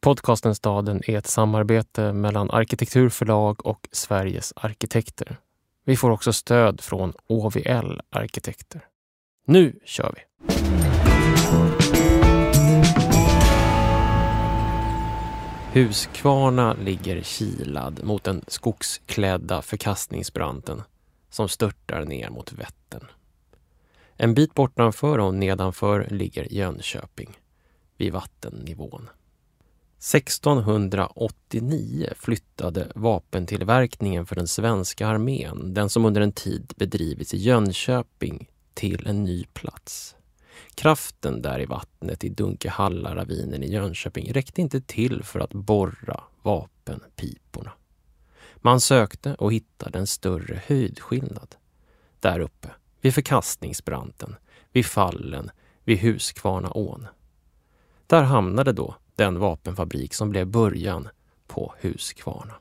Podcasten Staden är ett samarbete mellan Arkitekturförlag och Sveriges arkitekter. Vi får också stöd från OVL Arkitekter. Nu kör vi! Huskvarna ligger kilad mot den skogsklädda förkastningsbranten som störtar ner mot Vättern. En bit bortanför och nedanför ligger Jönköping vid vattennivån. 1689 flyttade vapentillverkningen för den svenska armén, den som under en tid bedrivits i Jönköping, till en ny plats. Kraften där i vattnet i Dunkehalla-ravinen i Jönköping räckte inte till för att borra vapenpiporna. Man sökte och hittade en större höjdskillnad. Där uppe, vid förkastningsbranten, vid fallen, vid Huskvarnaån. Där hamnade då den vapenfabrik som blev början på Huskvarna.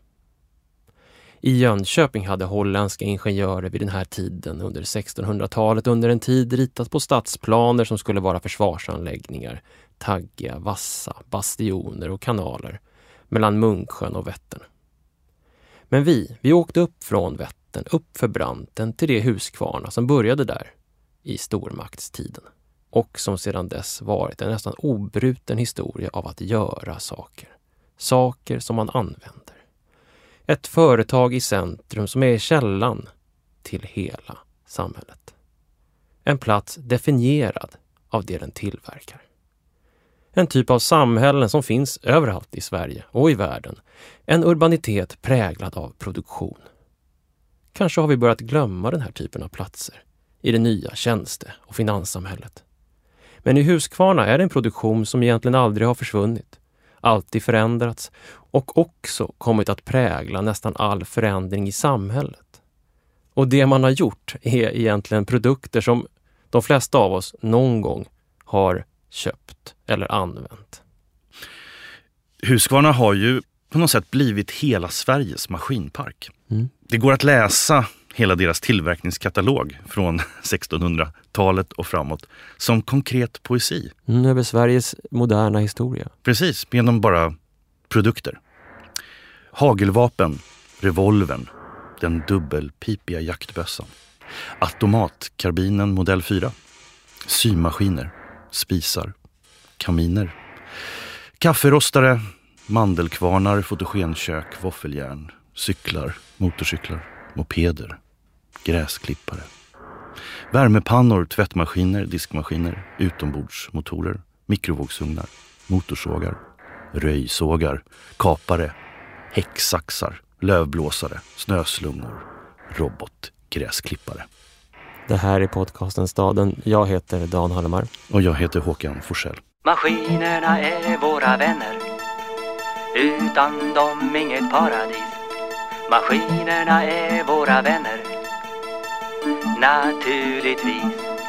I Jönköping hade holländska ingenjörer vid den här tiden under 1600-talet under en tid ritat på stadsplaner som skulle vara försvarsanläggningar, taggiga, vassa, bastioner och kanaler mellan Munksjön och Vättern. Men vi åkte upp från Vättern, upp för branten till det Huskvarna som började där i stormaktstiden. Och som sedan dess varit en nästan obruten historia av att göra saker. Saker som man använder. Ett företag i centrum som är källan till hela samhället. En plats definierad av det den tillverkar. En typ av samhällen som finns överallt i Sverige och i världen. En urbanitet präglad av produktion. Kanske har vi börjat glömma den här typen av platser i det nya tjänste- och finanssamhället. Men i Huskvarna är det en produktion som egentligen aldrig har försvunnit, alltid förändrats och också kommit att prägla nästan all förändring i samhället. Och det man har gjort är egentligen produkter som de flesta av oss någon gång har köpt eller använt. Huskvarna har ju på något sätt blivit hela Sveriges maskinpark. Det går att läsa hela deras tillverkningskatalog från 1600-talet och framåt som konkret poesi. Över Sveriges moderna historia. Precis, genom bara produkter. Hagelvapen, revolvern, den dubbelpipiga jaktbössan, automatkarbinen modell 4, symaskiner, spisar, kaminer, kafferostare, mandelkvarnar, fotogenkök, våffeljärn, cyklar, motorcyklar, mopeder, gräsklippare, värmepannor, tvättmaskiner, diskmaskiner, utombordsmotorer, mikrovågsugnar, motorsågar, röjsågar, kapare, häcksaxar, lövblåsare, snöslungor, robotgräsklippare. Det här är podcasten Staden. Jag heter Dan Hallemar. Och jag heter Håkan Forsell. Maskinerna är våra vänner. Utan dem inget paradis. Maskinerna är våra vänner. Naturligtvis.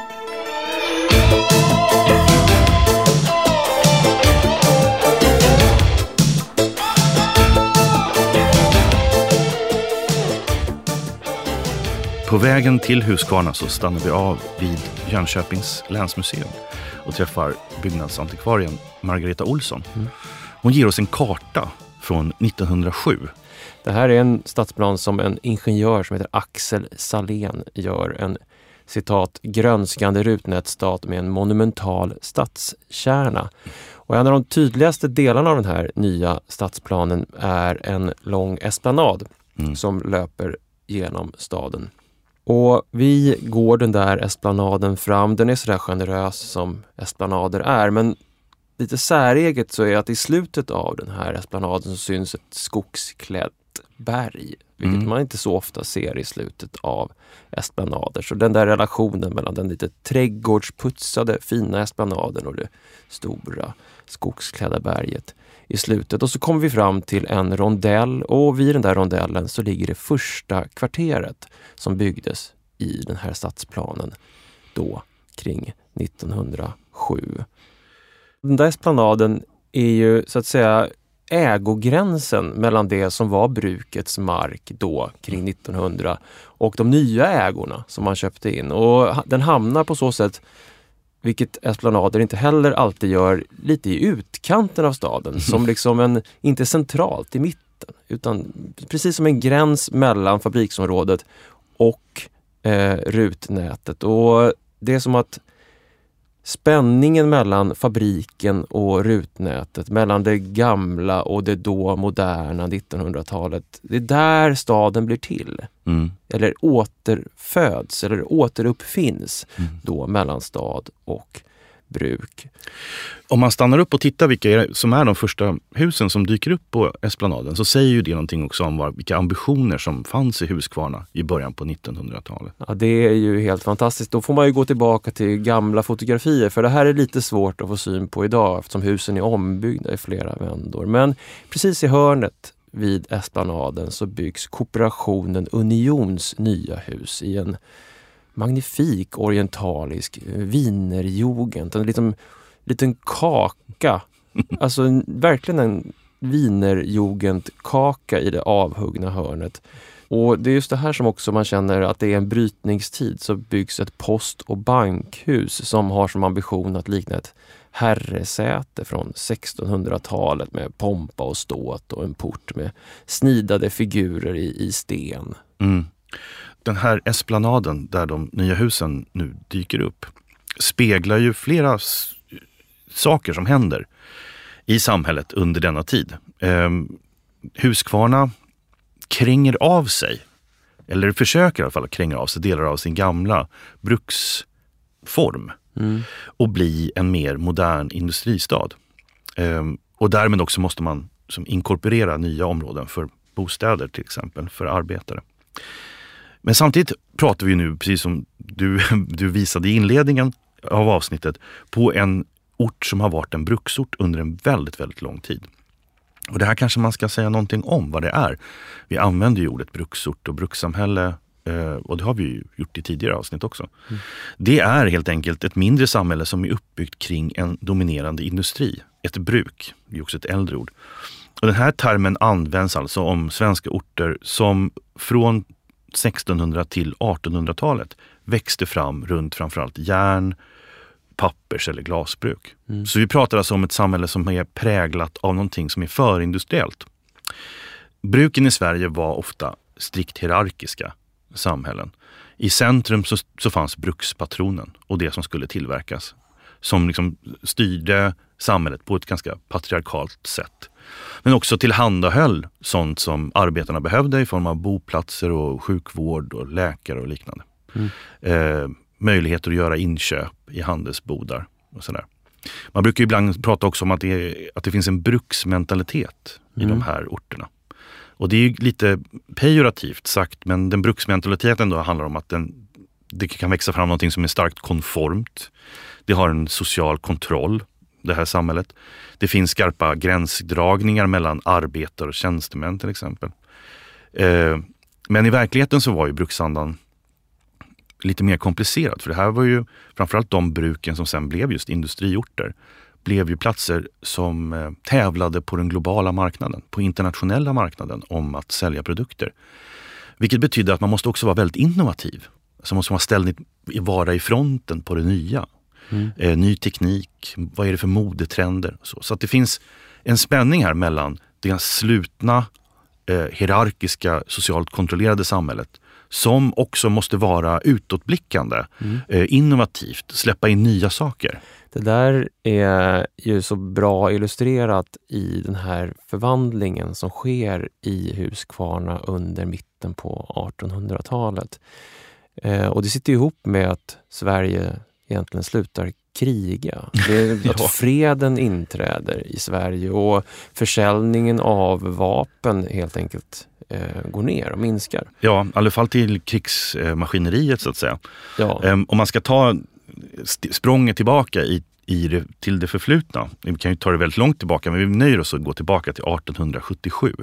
På vägen till Huskvarna så stannar vi av vid Jönköpings länsmuseum och träffar byggnadsantikvarien Margareta Olsson. Hon ger oss en karta från 1907. Det här är en stadsplan som en ingenjör som heter Axel Salén gör. En citat grönskande rutnätsstat med en monumental stadskärna. Och en av de tydligaste delarna av den här nya stadsplanen är en lång esplanad som löper genom staden. Och vi går den där esplanaden fram. Den är sådär generös som esplanader är, men lite säreget så är att i slutet av den här esplanaden så syns ett skogsklätt berg, vilket man inte så ofta ser i slutet av esplanader. Så den där relationen mellan den lite trädgårdsputsade fina esplanaden och det stora skogsklädda berget i slutet. Och så kommer vi fram till en rondell, och vid den där rondellen så ligger det första kvarteret som byggdes i den här stadsplanen då kring 1907. Den där esplanaden är ju så att säga ägogränsen mellan det som var brukets mark då kring 1900 och de nya ägorna som man köpte in. Och den hamnar på så sätt vilket esplanader inte heller alltid gör, lite i utkanten av staden. Som liksom inte centralt i mitten, utan precis som en gräns mellan fabriksområdet och rutnätet. Och det är som att spänningen mellan fabriken och rutnätet, mellan det gamla och det då moderna 1900-talet, det är där staden blir till. Eller återföds eller återuppfinns då mellan stad och bruk. Om man stannar upp och tittar vilka som är de första husen som dyker upp på esplanaden, så säger ju det någonting också om vilka ambitioner som fanns i Huskvarna i början på 1900-talet. Ja, det är ju helt fantastiskt. Då får man ju gå tillbaka till gamla fotografier, för det här är lite svårt att få syn på idag eftersom husen är ombyggda i flera vändor. Men precis i hörnet vid esplanaden så byggs kooperationen Unions nya hus i en magnifik orientalisk wienerjugend, en liten kaka, alltså verkligen en wienerjugendkaka i det avhuggna hörnet. Och det är just det här som också man känner att det är en brytningstid. Så byggs ett post- och bankhus som har som ambition att likna ett herresäte från 1600-talet med pompa och ståt och en port med snidade figurer i sten. Den här esplanaden där de nya husen nu dyker upp speglar ju flera saker som händer i samhället under denna tid. Huskvarna kränger av sig, eller försöker i alla fall kränga av sig delar av sin gamla bruksform och bli en mer modern industristad. Och därmed också måste man inkorporera nya områden för bostäder, till exempel för arbetare. Men samtidigt pratar vi nu, precis som du visade i inledningen av avsnittet, på en ort som har varit en bruksort under en väldigt, väldigt lång tid. Och det här kanske man ska säga någonting om vad det är. Vi använder ju ordet bruksort och brukssamhälle, och det har vi ju gjort i tidigare avsnitt också. Det är helt enkelt ett mindre samhälle som är uppbyggt kring en dominerande industri. Ett bruk, det är också ett äldre ord. Och den här termen används alltså om svenska orter som från 1600 till 1800-talet växte fram runt framförallt järn, pappers- eller glasbruk. Så vi pratar alltså om ett samhälle som är präglat av någonting som är förindustriellt. Bruken i Sverige var ofta strikt hierarkiska samhällen. I centrum så fanns brukspatronen och det som skulle tillverkas, som liksom styrde samhället på ett ganska patriarkalt sätt. Men också tillhandahöll sånt som arbetarna behövde i form av boplatser och sjukvård och läkare och liknande. Möjligheter att göra inköp i handelsbodar och sådär. Man brukar ibland prata också om att det finns en bruksmentalitet i de här orterna. Och det är ju lite pejorativt sagt, men den bruksmentaliteten då handlar om att det kan växa fram någonting som är starkt konformt. Det har en social kontroll, det här samhället. Det finns skarpa gränsdragningar mellan arbetare och tjänstemän till exempel. Men i verkligheten så var ju bruksandan lite mer komplicerad. För det här var ju framförallt de bruken som sen blev just industriorter. Blev ju platser som tävlade på den globala marknaden, på internationella marknaden om att sälja produkter. Vilket betyder att man måste också vara väldigt innovativ. Så måste man ständigt vara i fronten på det nya. Ny teknik, vad är det för modetrender? Så att det finns en spänning här mellan det slutna, hierarkiska, socialt kontrollerade samhället som också måste vara utåtblickande, innovativt, släppa in nya saker. Det där är ju så bra illustrerat i den här förvandlingen som sker i Huskvarna under mitten på 1800-talet. Och det sitter ihop med att Sverige egentligen slutar kriga. Det är att freden inträder i Sverige och försäljningen av vapen helt enkelt går ner och minskar. Ja, i alla fall till krigsmaskineriet så att säga. Ja. Om man ska ta språnget tillbaka till det förflutna. Vi kan ju ta det väldigt långt tillbaka, men vi nöjer oss att gå tillbaka till 1877.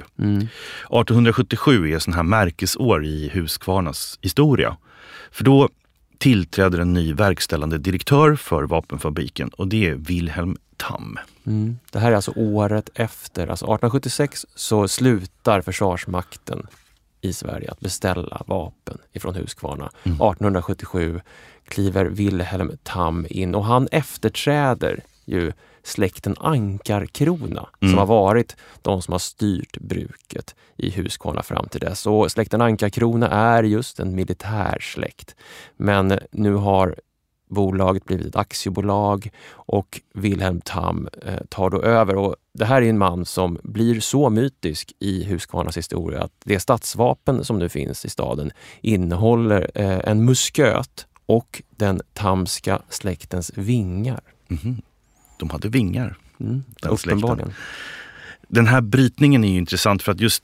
1877 är sån här märkesår i Huskvarnas historia. För då tillträder en ny verkställande direktör för vapenfabriken och det är Wilhelm Tamm. Det här är alltså året efter. Alltså 1876 så slutar Försvarsmakten i Sverige att beställa vapen ifrån Huskvarna. 1877 kliver Wilhelm Tam in och han efterträder ju släkten Ankarkrona som har varit de som har styrt bruket i Huskvarna fram till dess. Och släkten Ankarkrona är just en militärsläkt. Men nu har bolaget blivit ett aktiebolag och Wilhelm Tam tar då över. Och det här är en man som blir så mytisk i Huskvarnas historia att det stadsvapen som nu finns i staden innehåller en musköt och den Tamska släktens vingar. De hade vingar. Uppenbarligen. Den här brytningen är ju intressant för att just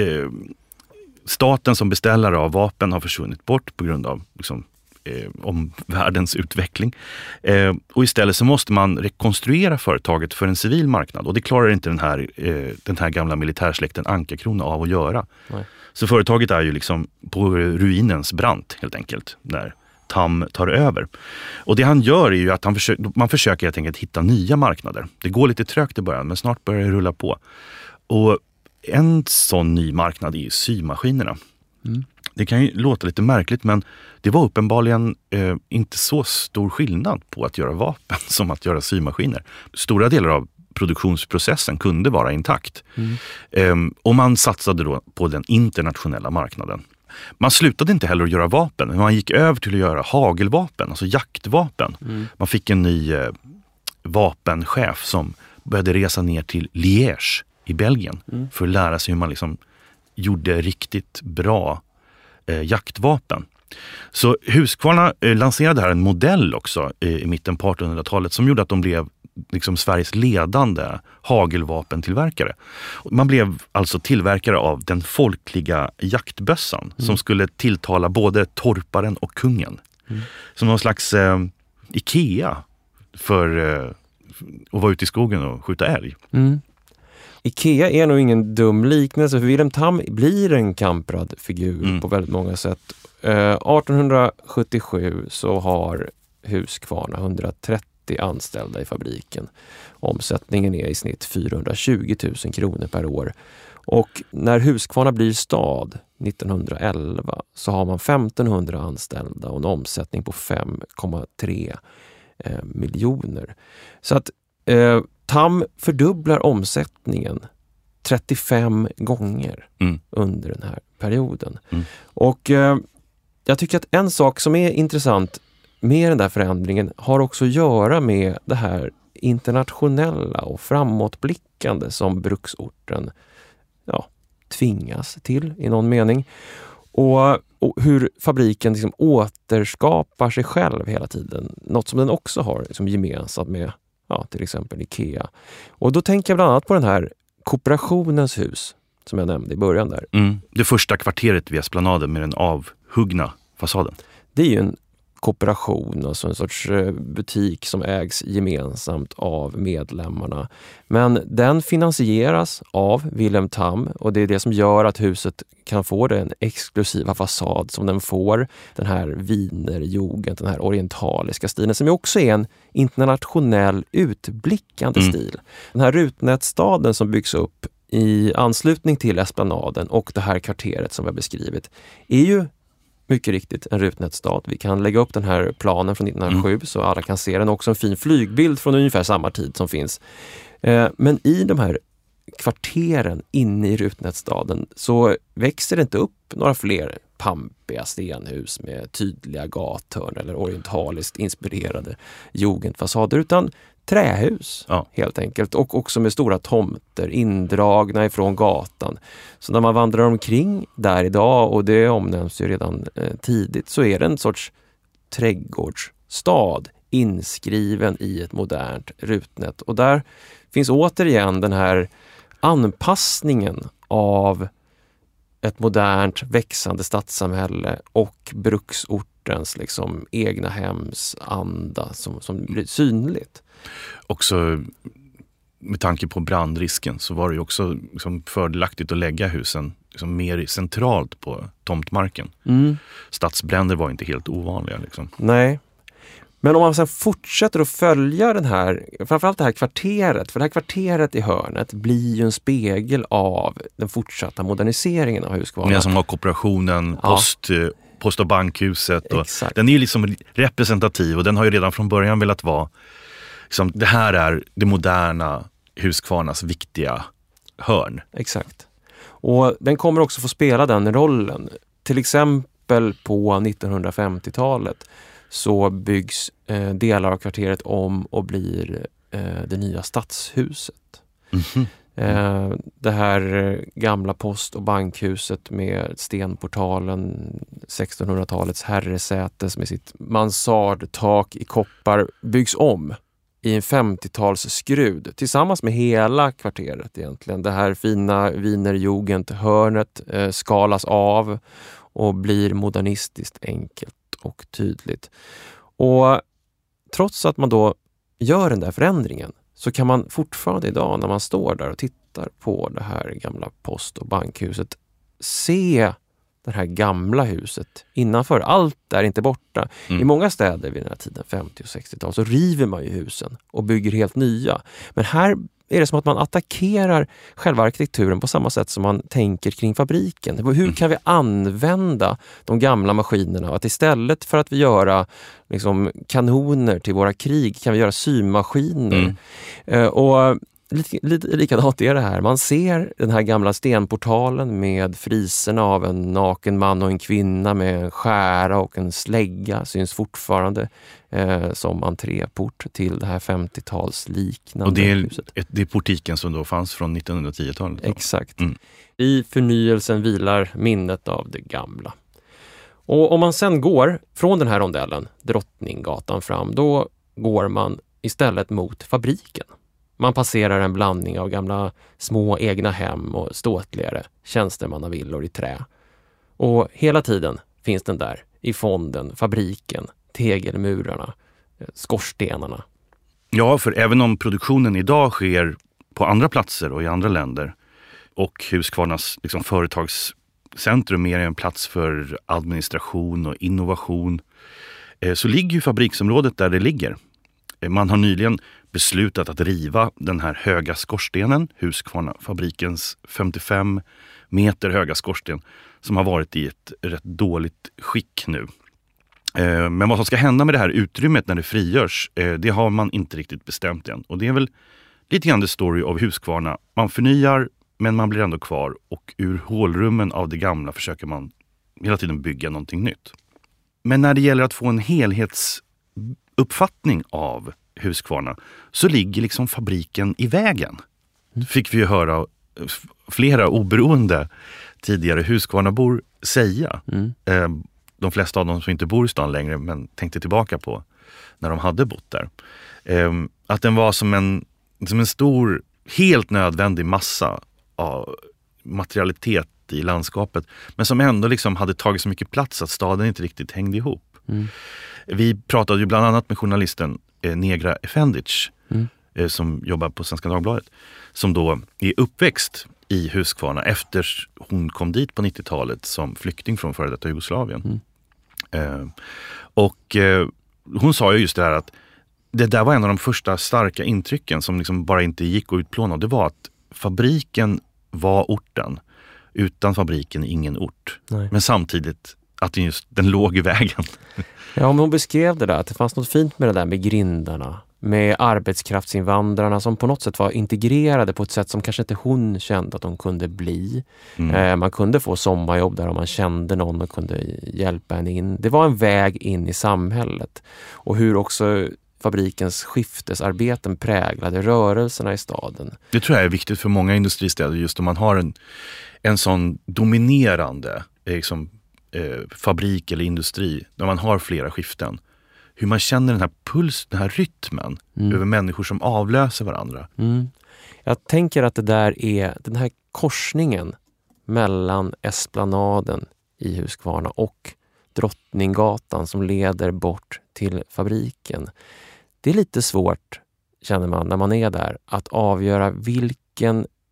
staten som beställare av vapen har försvunnit bort på grund av liksom, om världens utveckling. Och istället så måste man rekonstruera företaget för en civil marknad. Och det klarar inte den här gamla militärsläkten Ankarkrona av att göra. Nej. Så företaget är ju liksom på ruinens brant helt enkelt när Tam tar över. Och det han gör är ju att man försöker helt enkelt hitta nya marknader. Det går lite trögt i början men snart börjar det rulla på. Och en sån ny marknad är ju symaskinerna. Det kan ju låta lite märkligt men det var uppenbarligen inte så stor skillnad på att göra vapen som att göra symaskiner. Stora delar av produktionsprocessen kunde vara intakt. Och man satsade då på den internationella marknaden. Man slutade inte heller att göra vapen, men man gick över till att göra hagelvapen, alltså jaktvapen. Man fick en ny vapenchef som började resa ner till Liège i Belgien för att lära sig hur man liksom gjorde riktigt bra jaktvapen. Så Huskvarna lanserade här en modell också i mitten på 1800-talet som gjorde att de blev liksom Sveriges ledande hagelvapentillverkare. Man blev alltså tillverkare av den folkliga jaktbössan som skulle tilltala både torparen och kungen. Som någon slags Ikea för att vara ute i skogen och skjuta älg. Ikea är nog ingen dum liknelse för Wilhelm Tam blir en kamprad figur på väldigt många sätt. 1877 så har Huskvarna 130 anställda i fabriken. Omsättningen är i snitt 420 000 kronor per år. Och när Huskvarna blir stad 1911 så har man 1500 anställda och en omsättning på 5,3 miljoner. Så att Tam fördubblar omsättningen 35 gånger under den här perioden. Och jag tycker att en sak som är intressant med den där förändringen har också att göra med det här internationella och framåtblickande som bruksorten tvingas till i någon mening. Och hur fabriken liksom återskapar sig själv hela tiden. Något som den också har liksom gemensamt med till exempel Ikea. Och då tänker jag bland annat på den här kooperationens hus som jag nämnde i början där. Det första kvarteret vid Esplanaden med den avhuggna fasaden. Det är ju en kooperation, alltså en sorts butik som ägs gemensamt av medlemmarna. Men den finansieras av Wilhelm Tam och det är det som gör att huset kan få den exklusiva fasad som den får. Den här Wienerjugend, den här orientaliska stilen som också är en internationell utblickande stil. Den här rutnätstaden som byggs upp i anslutning till Esplanaden och det här kvarteret som vi har beskrivit är ju mycket riktigt en rutnätstad. Vi kan lägga upp den här planen från 1907 så alla kan se den. Också en fin flygbild från ungefär samma tid som finns. Men i de här kvarteren inne i rutnätstaden så växer det inte upp några fler pampiga stenhus med tydliga gathörn eller orientaliskt inspirerade jugendfasader utan trähus helt enkelt och också med stora tomter indragna ifrån gatan. Så när man vandrar omkring där idag och det omnämns ju redan tidigt så är det en sorts trädgårdsstad inskriven i ett modernt rutnät och där finns återigen den här anpassningen av ett modernt växande stadssamhälle och bruksortens liksom egna hemsanda som blir synligt. Också med tanke på brandrisken så var det ju också liksom fördelaktigt att lägga husen liksom mer centralt på tomtmarken. Stadsbränder var inte helt ovanliga. Liksom. Nej, Men om man sen fortsätter att följa den här, framförallt det här kvarteret, för det här kvarteret i hörnet blir ju en spegel av den fortsatta moderniseringen av Huskvarna. Ni som har kooperationen, post- och bankhuset. Och den är ju liksom representativ och den har ju redan från början velat vara, liksom, det här är det moderna Huskvarnas viktiga hörn. Exakt. Och den kommer också få spela den rollen. Till exempel på 1950-talet så byggs delar av kvarteret om och blir det nya stadshuset. Det här gamla post- och bankhuset med stenportalen, 1600-talets herresätes med sitt mansardtak i koppar byggs om i en 50-talsskrud tillsammans med hela kvarteret egentligen. Det här fina Wienerjugend-hörnet skalas av och blir modernistiskt enkelt och tydligt. Och trots att man då gör den där förändringen så kan man fortfarande idag när man står där och tittar på det här gamla post- och bankhuset se det här gamla huset innanför. Allt är inte borta. I många städer vid den här tiden, 50- och 60-tal, så river man ju husen och bygger helt nya. Men här är det som att man attackerar själva arkitekturen på samma sätt som man tänker kring fabriken. Hur kan vi använda de gamla maskinerna? Att istället för att vi göra liksom, kanoner till våra krig kan vi göra symaskiner. Och lite likadant är det här. Man ser den här gamla stenportalen med friserna av en naken man och en kvinna med en skära och en slägga syns fortfarande som entréport till det här 50-tals liknande huset. Och det är portiken som då fanns från 1910-talet. Exakt. I förnyelsen vilar minnet av det gamla. Och om man sen går från den här rondellen, Drottninggatan fram, då går man istället mot fabriken. Man passerar en blandning av gamla små egna hem och ståtligare tjänstemannavillor i trä. Och hela tiden finns den där i fonden, fabriken, tegelmurarna, skorstenarna. Ja, för även om produktionen idag sker på andra platser och i andra länder och Huskvarnas liksom, företagscentrum är en plats för administration och innovation, så ligger ju fabriksområdet där det ligger. Man har nyligen beslutat att riva den här höga skorstenen, Huskvarna-fabrikens 55 meter höga skorsten, som har varit i ett rätt dåligt skick nu. Men vad som ska hända med det här utrymmet när det frigörs, det har man inte riktigt bestämt än. Och det är väl lite grann the story av Huskvarna. Man förnyar, men man blir ändå kvar. Och ur hålrummen av det gamla försöker man hela tiden bygga någonting nytt. Men när det gäller att få en helhetsuppfattning av Huskvarna så ligger liksom fabriken i vägen. Fick vi ju höra flera oberoende tidigare Huskvarnabor säga. De flesta av dem som inte bor i stan längre men tänkte tillbaka på när de hade bott där. Att den var som en stor, helt nödvändig massa av materialitet i landskapet, men som ändå liksom hade tagit så mycket plats att staden inte riktigt hängde ihop. Vi pratade ju bland annat med journalisten Negra Efendic som jobbar på Svenska Dagbladet, som då är uppväxt i Huskvarna efter hon kom dit på 90-talet som flykting från före detta Jugoslavien. Hon sa ju just det här att det där var en av de första starka intrycken som liksom bara inte gick att utplåna. Det var att fabriken var orten. Utan fabriken ingen ort. Nej. Men samtidigt att den låg i vägen. Ja, men hon beskrev det där, att det fanns något fint med det där med grindarna. Med arbetskraftsinvandrarna som på något sätt var integrerade på ett sätt som kanske inte hon kände att de kunde bli. Man kunde få sommarjobb där om man kände någon och kunde hjälpa en in. Det var en väg in i samhället. Och hur också fabrikens skiftesarbeten präglade rörelserna i staden. Det tror jag är viktigt för många industristäder, just om man har en sån dominerande fabrik eller industri där man har flera skiften. Hur man känner den här den här rytmen över människor som avlöser varandra. Jag tänker att det där är den här korsningen mellan Esplanaden i Huskvarna och Drottninggatan som leder bort till fabriken. Det är lite svårt, känner man när man är där, att avgöra vilken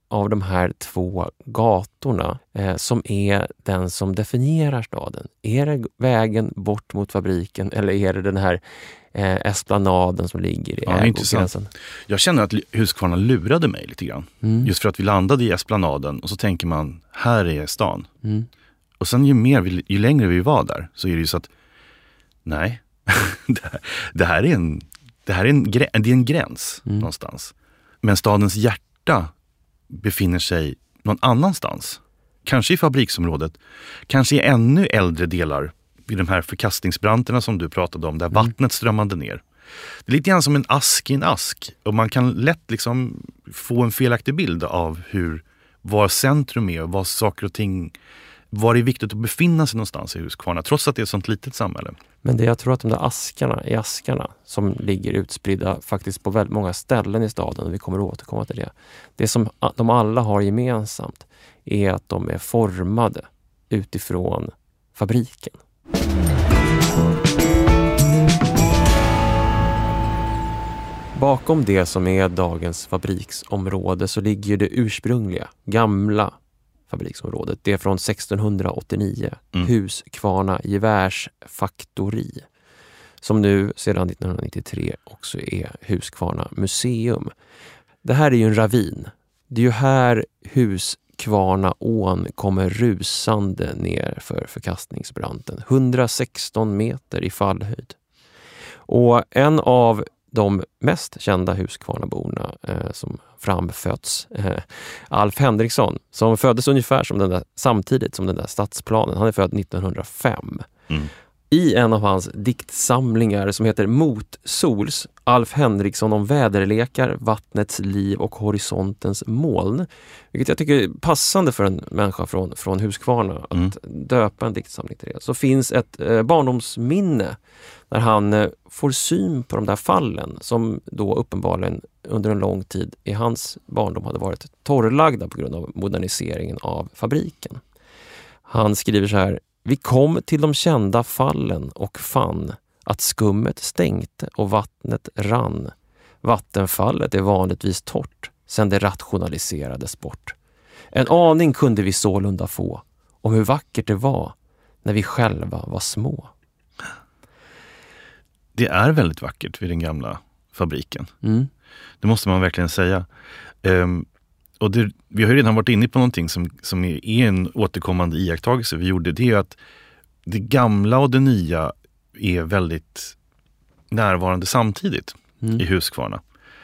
av de här två gatorna som är den som definierar staden? Är det vägen bort mot fabriken eller är det den här esplanaden som ligger i ägogränsen? Jag känner att Huskvarna lurade mig lite grann. Just för att vi landade i esplanaden och så tänker man, här är stan. Och sen ju längre vi var där så är det ju så att nej, det här är en gräns någonstans. Men stadens hjärta befinner sig någon annanstans. Kanske i fabriksområdet, kanske i ännu äldre delar vid de här förkastningsbranterna som du pratade om, där vattnet strömmade ner. Det är lite grann som en ask i en ask och man kan lätt liksom få en felaktig bild av var centrum är och vad saker och ting, var det är viktigt att befinna sig någonstans i Huskvarna, trots att det är ett sånt litet samhälle. Men det jag tror att de där askarna som ligger utspridda faktiskt på väldigt många ställen i staden, och vi kommer att återkomma till det. Det som de alla har gemensamt är att de är formade utifrån fabriken. Bakom det som är dagens fabriksområde så ligger det ursprungliga, gamla fabriksområdet. Det är från 1689. Huskvarna gevärsfaktori. Som nu sedan 1993 också är Huskvarna museum. Det här är ju en ravin. Det är ju här Huskvarnaån kommer rusande ner för förkastningsbranten. 116 meter i fallhöjd. Och en av de mest kända Huskvarnaborna som framföds, Alf Henriksson, som föddes ungefär samtidigt som den där stadsplanen. Han är född 1905. I en av hans diktsamlingar som heter Motsols, Alf Henriksson om väderlekar, vattnets liv och horisontens moln. Vilket jag tycker är passande för en människa från Huskvarna att döpa en diktsamling till det. Så finns ett barndomsminne när han får syn på de där fallen som då uppenbarligen under en lång tid i hans barndom hade varit torrlagda på grund av moderniseringen av fabriken. Han skriver så här: vi kom till de kända fallen och fann att skummet stänkte och vattnet rann. Vattenfallet är vanligtvis torrt sedan det rationaliserades bort. En aning kunde vi sålunda få om hur vackert det var när vi själva var små. Det är väldigt vackert vid den gamla fabriken. Det måste man verkligen säga. Och vi har ju redan varit inne på någonting som är en återkommande iakttagelse vi gjorde. Det är att det gamla och det nya är väldigt närvarande samtidigt i Huskvarna.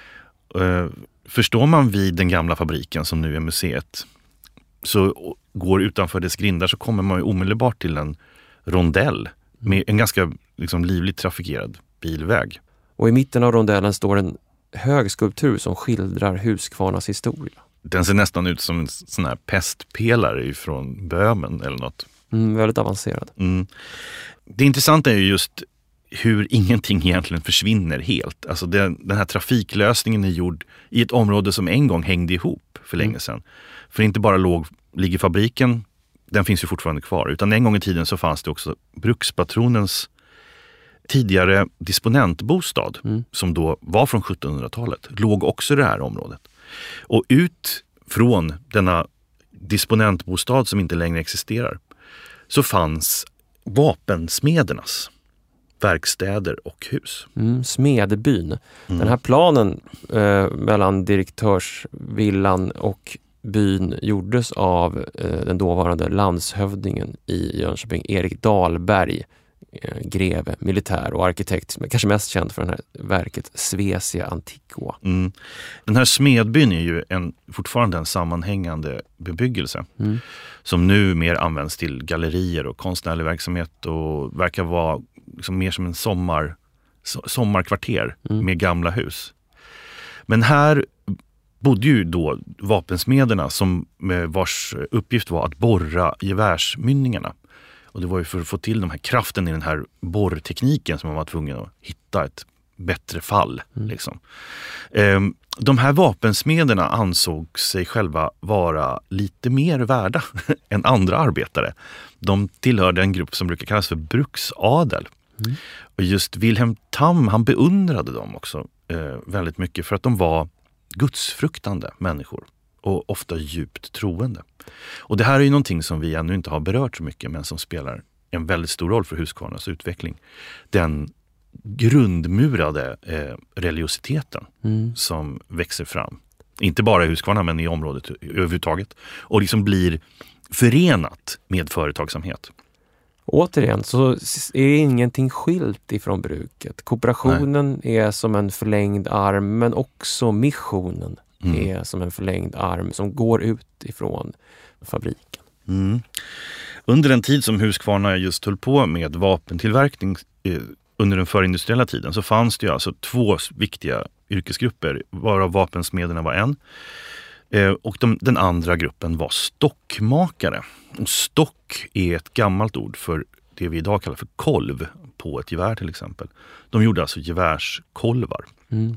Förstår man vid den gamla fabriken som nu är museet, så går utanför dess grindar så kommer man ju omedelbart till en rondell med en ganska liksom livligt trafikerad bilväg. Och i mitten av rondellen står en hög skulptur som skildrar Huskvarnas historia. Den ser nästan ut som en sån här pestpelare från Böhmen eller något. Väldigt avancerad. Det intressanta är ju just hur ingenting egentligen försvinner helt. Alltså den här trafiklösningen är gjord i ett område som en gång hängde ihop för länge sedan. För inte bara ligger fabriken, den finns ju fortfarande kvar, utan en gång i tiden så fanns det också brukspatronens tidigare disponentbostad som då var från 1700-talet, låg också i det här området. Och ut från denna disponentbostad som inte längre existerar så fanns vapensmedernas verkstäder och hus. Smedebyn. Den här planen mellan direktörsvillan och byn gjordes av den dåvarande landshövdingen i Jönköping, Erik Dahlberg, greve, militär och arkitekt, kanske mest känd för det här verket Svesia Antiqua. Den här smedbyn är ju fortfarande en sammanhängande bebyggelse som nu mer används till gallerier och konstnärlig verksamhet och verkar vara liksom mer som en sommarkvarter med gamla hus. Men här bodde ju då vapensmederna vars uppgift var att borra gevärsmynningarna. Och det var ju för att få till de här kraften i den här borrtekniken som man var tvungen att hitta ett bättre fall. Liksom. De här vapensmederna ansåg sig själva vara lite mer värda än andra arbetare. De tillhörde en grupp som brukar kallas för bruksadel. Och just Wilhelm Tamm, han beundrade dem också väldigt mycket för att de var gudsfruktande människor. och ofta djupt troende. Och det här är ju någonting som vi ännu inte har berört så mycket, men som spelar en väldigt stor roll för Huskvarnas utveckling. Den grundmurade religiositeten som växer fram. Inte bara i Huskvarna men i området överhuvudtaget. Och liksom blir förenat med företagsamhet. Återigen så är ingenting skilt ifrån bruket. Kooperationen är som en förlängd arm, men också missionen är som en förlängd arm som går ut ifrån fabriken. Under den tid som Huskvarna just höll på med vapentillverkning under den förindustriella tiden, så fanns det ju alltså 2 viktiga yrkesgrupper, varav vapensmederna var en. Och den andra gruppen var stockmakare. Och stock är ett gammalt ord för det vi idag kallar för kolv på ett gevär till exempel. De gjorde alltså gevärskolvar.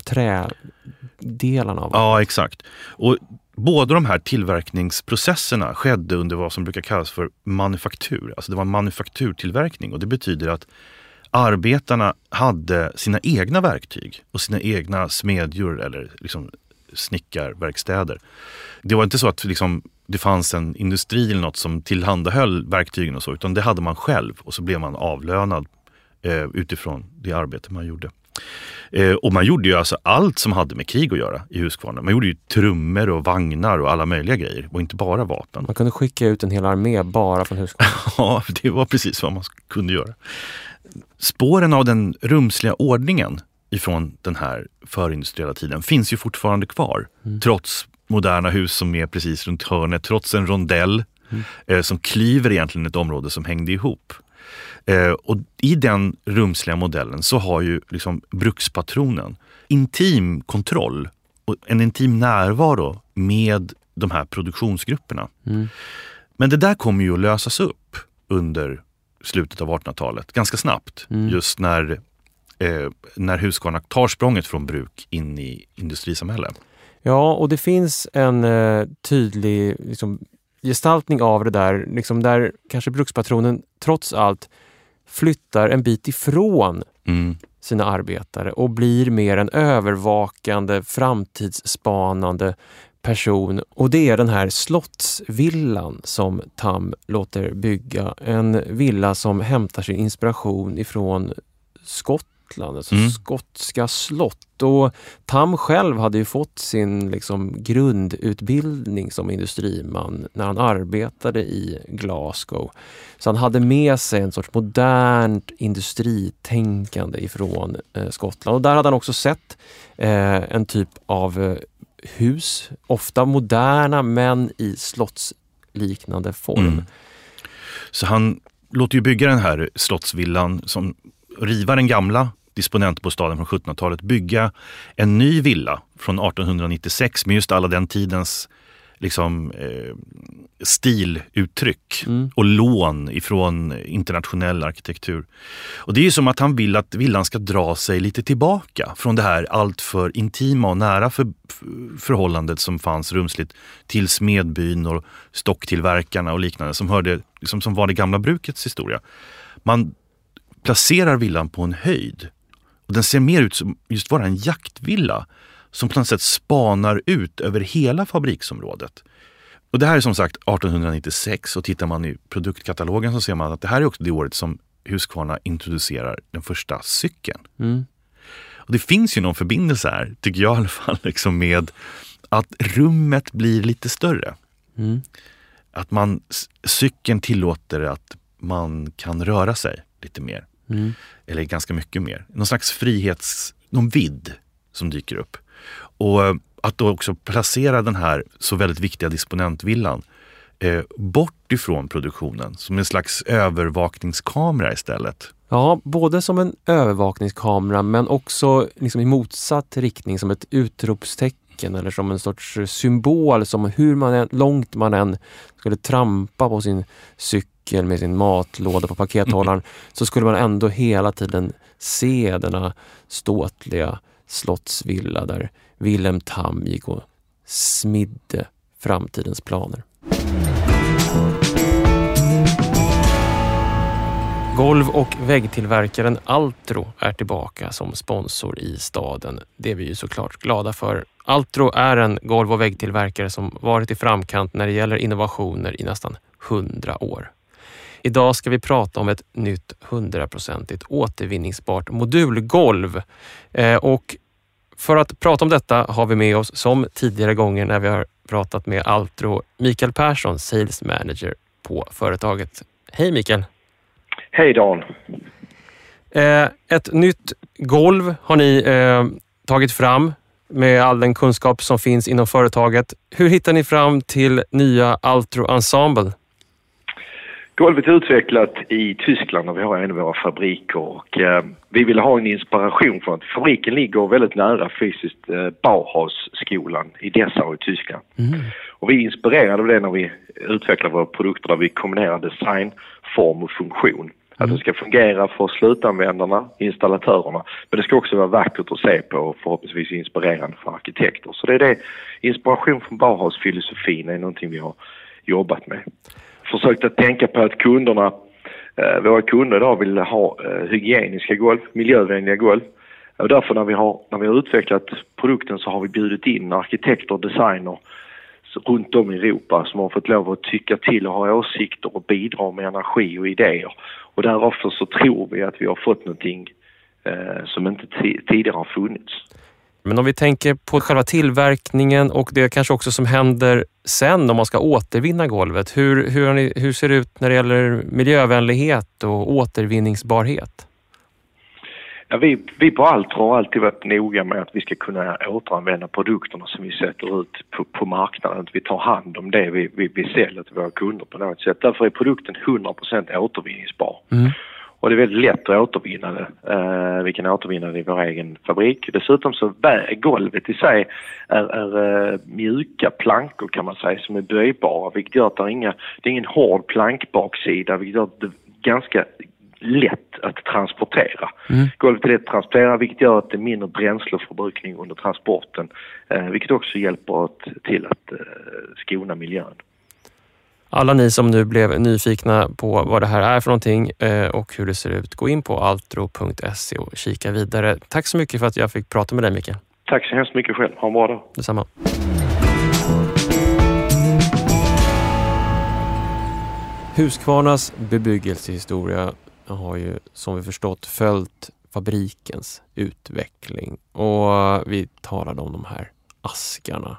Trädelarna av. Ja, exakt. Och båda de här tillverkningsprocesserna skedde under vad som brukar kallas för manufaktur. Alltså det var manufakturtillverkning, och det betyder att arbetarna hade sina egna verktyg och sina egna smedjor eller liksom snickarverkstäder. Det var inte så att liksom det fanns en industri eller något som tillhandahöll verktygen och så, utan det hade man själv, och så blev man avlönad utifrån det arbete man gjorde. Och man gjorde ju alltså allt som hade med krig att göra i Huskvarna. Man gjorde ju trummor och vagnar och alla möjliga grejer, och inte bara vapen. Man kunde skicka ut en hel armé bara från Huskvarna. Ja, det var precis vad man kunde göra. Spåren av den rumsliga ordningen ifrån den här förindustriella tiden finns ju fortfarande kvar. Trots moderna hus som är precis runt hörnet, trots en rondell som klyver egentligen ett område som hängde ihop. Och i den rumsliga modellen så har ju liksom brukspatronen intim kontroll och en intim närvaro med de här produktionsgrupperna. Men det där kommer ju att lösas upp under slutet av 1800-talet ganska snabbt, just när Huskvarna tar språnget från bruk in i industrisamhälle. Ja, och det finns en tydlig liksom, gestaltning av det där, liksom där kanske brukspatronen trots allt flyttar en bit ifrån sina arbetare och blir mer en övervakande, framtidsspanande person. Och det är den här slottsvillan som Tam låter bygga. En villa som hämtar sin inspiration ifrån Skottland, alltså skotska slott. Och Tam själv hade ju fått sin liksom grundutbildning som industriman när han arbetade i Glasgow. Så han hade med sig en sorts modernt industritänkande ifrån Skottland. Och där hade han också sett en typ av hus, ofta moderna men i slottsliknande form. Så han låter ju bygga den här slottsvillan, som riva den gamla disponentbostaden från 1700-talet, bygga en ny villa från 1896 med just alla den tidens liksom, stiluttryck och lån ifrån internationell arkitektur. Och det är ju som att han vill att villan ska dra sig lite tillbaka från det här allt för intima och nära förhållandet som fanns rumsligt till smedbyn och stocktillverkarna och liknande som hörde, liksom, som var det gamla brukets historia. Man placerar villan på en höjd, och den ser mer ut som just vara en jaktvilla som på något sätt spanar ut över hela fabriksområdet. Och det här är som sagt 1896, och tittar man i produktkatalogen så ser man att det här är också det året som Huskvarna introducerar den första cykeln. Och det finns ju någon förbindelse här, tycker jag i alla fall, liksom med att rummet blir lite större. Att cykeln tillåter att man kan röra sig lite mer. Eller ganska mycket mer. Någon slags någon vidd som dyker upp. Och att då också placera den här så väldigt viktiga disponentvillan bort ifrån produktionen som en slags övervakningskamera istället. Ja, både som en övervakningskamera men också liksom i motsatt riktning som ett utropstecken eller som en sorts symbol, som hur långt man än skulle trampa på sin cykel med sin matlåda på pakethållaren så skulle man ändå hela tiden se denna ståtliga slottsvilla där Wilhelm Tam gick och smidde framtidens planer. Golv- och väggtillverkaren Altro är tillbaka som sponsor i staden. Det är vi ju såklart glada för. Altro är en golv- och väggtillverkare som varit i framkant när det gäller innovationer i nästan 100 år. Idag ska vi prata om ett nytt 100% återvinningsbart modulgolv. Och för att prata om detta har vi med oss, som tidigare gånger när vi har pratat med Altro, Mikael Persson, Sales Manager på företaget. Hej Mikael! Hej Dan! Ett nytt golv har ni tagit fram med all den kunskap som finns inom företaget. Hur hittar ni fram till nya Altro Ensemble? Golvet är utvecklat i Tyskland och vi har en av våra fabriker och vi vill ha en inspiration från att fabriken ligger väldigt nära fysiskt Bauhaus-skolan i Dessau i Tyskland. Och vi är inspirerade av det när vi utvecklar våra produkter där vi kombinerar design, form och funktion. Att det ska fungera för slutanvändarna, installatörerna, men det ska också vara vackert att se på och förhoppningsvis inspirerande för arkitekter. Så det är det, inspiration från Bauhaus-filosofin är någonting vi har jobbat med. Försökt att tänka på att våra kunder idag vill ha hygieniska golv, miljövänliga golv. Och därför när vi har utvecklat produkten så har vi bjudit in arkitekter och designer runt om i Europa som har fått lov att tycka till och ha åsikter och bidra med energi och idéer. Och därför så tror vi att vi har fått någonting som inte tidigare har funnits. Men om vi tänker på själva tillverkningen och det kanske också som händer sen om man ska återvinna golvet. Hur ser det ut när det gäller miljövänlighet och återvinningsbarhet? Ja, vi på Altro har alltid varit noga med att vi ska kunna återanvända produkterna som vi sätter ut på marknaden. Att vi tar hand om det vi säljer till våra kunder på något sätt. Därför är produkten 100% återvinningsbar. Och det är väldigt lätt att återvinna det. Vi kan återvinna det i vår egen fabrik. Dessutom så golvet i sig är mjuka plankor kan man säga som är böjbara. Vilket gör att det är ingen hård plankbaksida. Vilket gör att det är ganska lätt att transportera. Golvet är lätt att transportera vilket gör att det är mindre bränsleförbrukning under transporten. Vilket också hjälper till att skona miljön. Alla ni som nu blev nyfikna på vad det här är för någonting och hur det ser ut, gå in på altro.se och kika vidare. Tack så mycket för att jag fick prata med dig, Mikael. Tack så hemskt mycket själv. Ha en bra dag. Detsamma. Huskvarnas bebyggelsehistoria har ju, som vi förstått, följt fabrikens utveckling. Och vi talade om de här askarna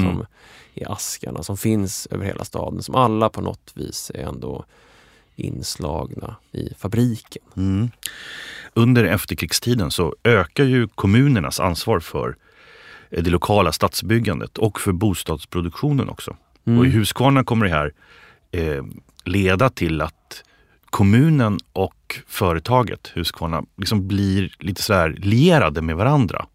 som finns över hela staden, som alla på något vis är ändå inslagna i fabriken. Under efterkrigstiden så ökar ju kommunernas ansvar för det lokala stadsbyggandet och för bostadsproduktionen också. Och i Huskvarna kommer det här leda till att kommunen och företaget Huskvarna liksom blir lite så här lierade med varandra.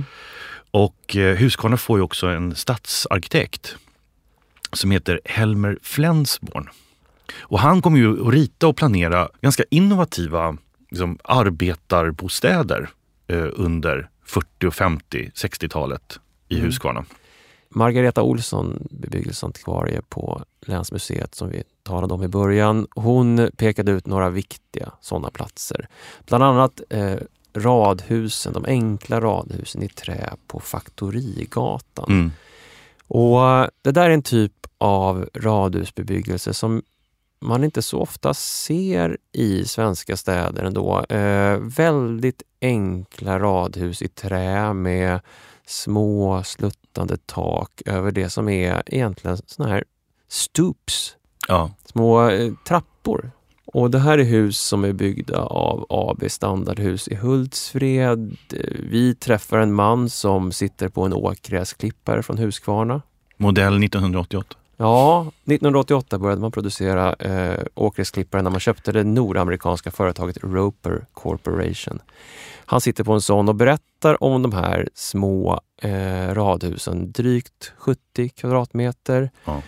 Och Huskvarna får ju också en stadsarkitekt som heter Helmer Flensborn. Och han kommer ju att rita och planera ganska innovativa liksom, arbetarbostäder under 40-, 50-, 60-talet i Huskvarna. Margareta Olsson, bebyggelseantikvarie på Länsmuseet som vi talade om i början, hon pekade ut några viktiga sådana platser. Bland annat radhusen, de enkla radhusen i trä på Faktorigatan. Och det där är en typ av radhusbebyggelse som man inte så ofta ser i svenska städer ändå. Väldigt enkla radhus i trä med små sluttande tak över det som är egentligen såna här stoops. Små trappor. Och det här är hus som är byggda av AB Standardhus i Hultsfred. Vi träffar en man som sitter på en åkgräsklippare från Huskvarna. Modell 1988. Ja, 1988 började man producera åkgräsklippare när man köpte det nordamerikanska företaget Roper Corporation. Han sitter på en sån och berättar om de här små radhusen. Drygt 70 kvadratmeter.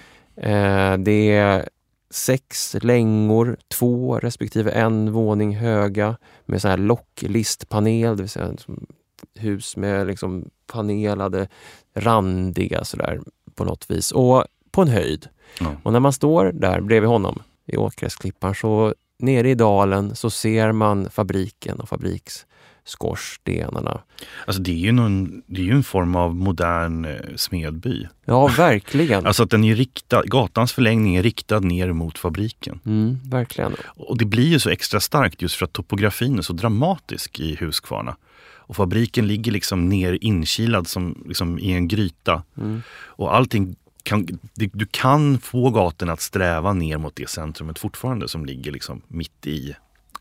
Det är 6 längor, 2 respektive 1 våning höga med så här locklistpanel, det vill säga hus med liksom panelade, randiga sådär på något vis. Och på en höjd. Och när man står där bredvid honom i åkgräsklipparen så nere i dalen så ser man fabriken och fabriksskorstenarna. Alltså det är ju en form av modern smedby. Ja, verkligen. Alltså att den är gatans förlängning är riktad ner mot fabriken. Verkligen. Och det blir ju så extra starkt just för att topografin är så dramatisk i Huskvarna. Och fabriken ligger liksom ner inkilad som liksom i en gryta. Och allting du kan få gatorna att sträva ner mot det centrumet fortfarande som ligger liksom mitt i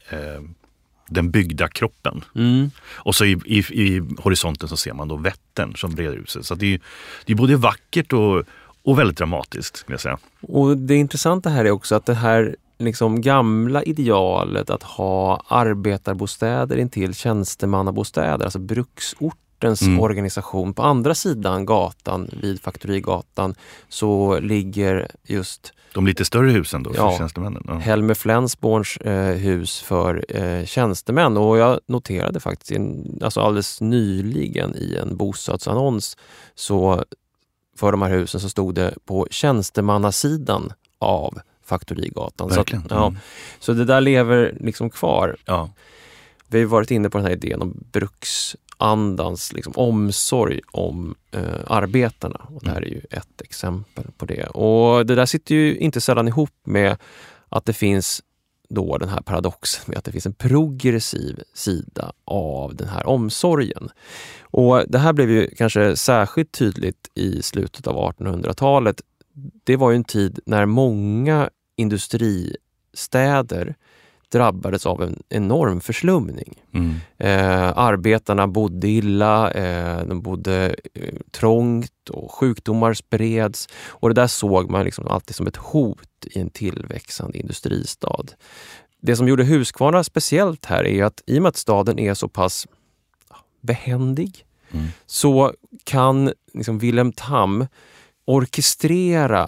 den byggda kroppen. Och så i horisonten så ser man då Vättern som breder ut sig. Så det är både vackert och väldigt dramatiskt, skulle jag säga. Och det intressanta här är också att det här liksom gamla idealet att ha arbetarbostäder intill tjänstemannabostäder, alltså bruksortens organisation. På andra sidan gatan, vid Faktorigatan, så ligger just de lite större husen då för tjänstemännen. Ja. Helmer Flensborns hus för tjänstemän. Och jag noterade faktiskt alldeles nyligen i en bostadsannons så för de här husen så stod det på tjänstemannasidan av Faktorigatan. Så det där lever liksom kvar. Ja. Vi har varit inne på den här idén om bruksandans liksom omsorg om arbetarna. Och det här är ju ett exempel på det. Och det där sitter ju inte sällan ihop med att det finns då den här paradoxen med att det finns en progressiv sida av den här omsorgen. Och det här blev ju kanske särskilt tydligt i slutet av 1800-talet. Det var ju en tid när många industristäder drabbades av en enorm förslumning. Arbetarna bodde illa, de bodde trångt och sjukdomar spreds. Och det där såg man liksom alltid som ett hot i en tillväxande industristad. Det som gjorde Huskvarna speciellt här är att i och med att staden är så pass behändig så kan liksom Wilhelm Tamm orkestrera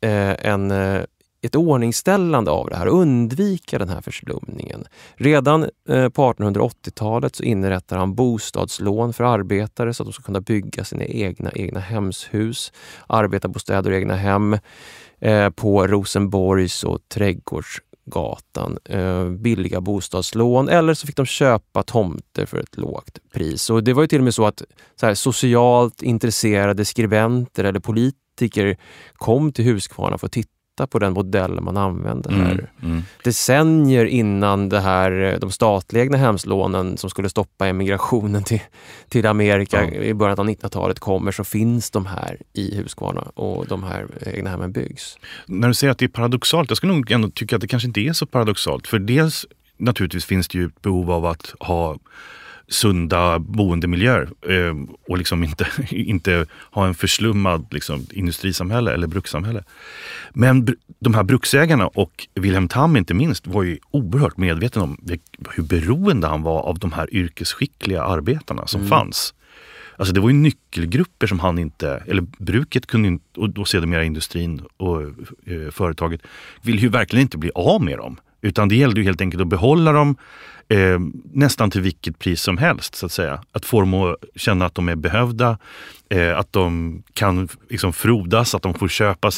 ett ordningställande av det här och undvika den här förslumningen. Redan på 1880-talet så inrättar han bostadslån för arbetare så att de ska kunna bygga sina egna hemshus, arbetarbostäder och egna hem på Rosenborgs och Trädgårdsgatan. Billiga bostadslån, eller så fick de köpa tomter för ett lågt pris. Och det var ju till och med så att socialt intresserade skribenter eller politiker kom till Huskvarna för att titta på den modell man använde här. Decennier innan de statliga egna hemslånen som skulle stoppa emigrationen till Amerika i början av 1900-talet kommer, så finns de här i Huskvarna och de här egna hemmen byggs. När du säger att det är paradoxalt, jag skulle nog ändå tycka att det kanske inte är så paradoxalt. För dels naturligtvis finns det ju ett behov av att ha sunda boendemiljöer och liksom inte ha en förslummad liksom, industrisamhälle eller brukssamhälle. Men de här bruksägarna och Wilhelm Tamm inte minst var ju oerhört medveten om hur beroende han var av de här yrkesskickliga arbetarna som fanns. Alltså det var ju nyckelgrupper som han inte, eller bruket kunde inte, och då sedermera industrin och företaget vill ju verkligen inte bli av med dem. Utan det gällde ju helt enkelt att behålla dem nästan till vilket pris som helst, så att säga. Att få dem att känna att de är behövda, att de kan liksom frodas, att de får köpa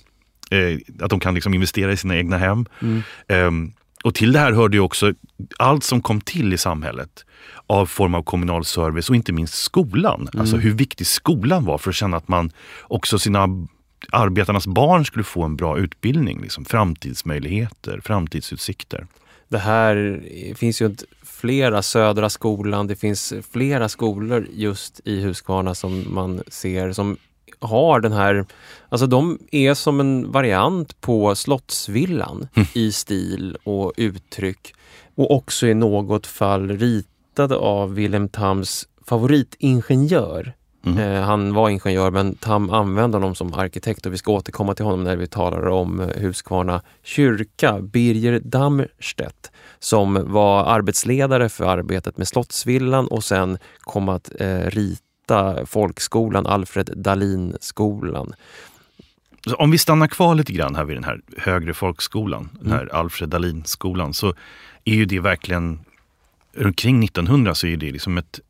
att de kan liksom investera i sina egna hem. Och till det här hörde ju också allt som kom till i samhället av form av kommunal service och inte minst skolan. Alltså hur viktig skolan var för att känna att man också arbetarnas barn skulle få en bra utbildning, liksom framtidsmöjligheter, framtidsutsikter. Det här finns ju flera, Södra skolan, det finns flera skolor just i Huskvarna som man ser som har den här, alltså de är som en variant på Slottsvillan i stil och uttryck, och också i något fall ritade av Wilhelm Tamms favoritingenjör. Han var ingenjör, men Tamm använde honom som arkitekt, och vi ska återkomma till honom när vi talar om Huskvarna kyrka. Birger Damstedt, som var arbetsledare för arbetet med Slottsvillan och sen kom att rita folkskolan, Alfred Dahlin-skolan. Så om vi stannar kvar lite grann här vid den här högre folkskolan, den här Alfred Dahlin-skolan, så är ju det verkligen, kring 1900 så är det liksom ett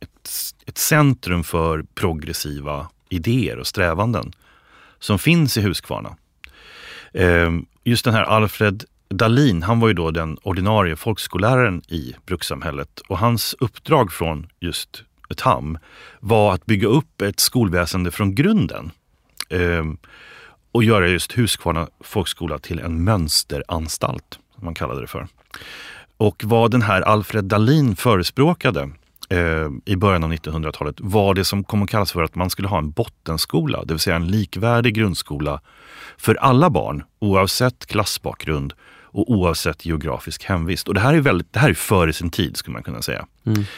centrum för progressiva idéer och strävanden som finns i Huskvarna. Just den här Alfred Dahlin, han var ju då den ordinarie folkskolläraren i brukssamhället, och hans uppdrag från just TAM var att bygga upp ett skolväsende från grunden och göra just Huskvarna folkskola till en mönsteranstalt, som man kallade det för. Och vad den här Alfred Dahlin förespråkade i början av 1900-talet var det som kom att kallas för att man skulle ha en bottenskola, det vill säga en likvärdig grundskola för alla barn, oavsett klassbakgrund och oavsett geografisk hemvist. Och det här är före sin tid, skulle man kunna säga.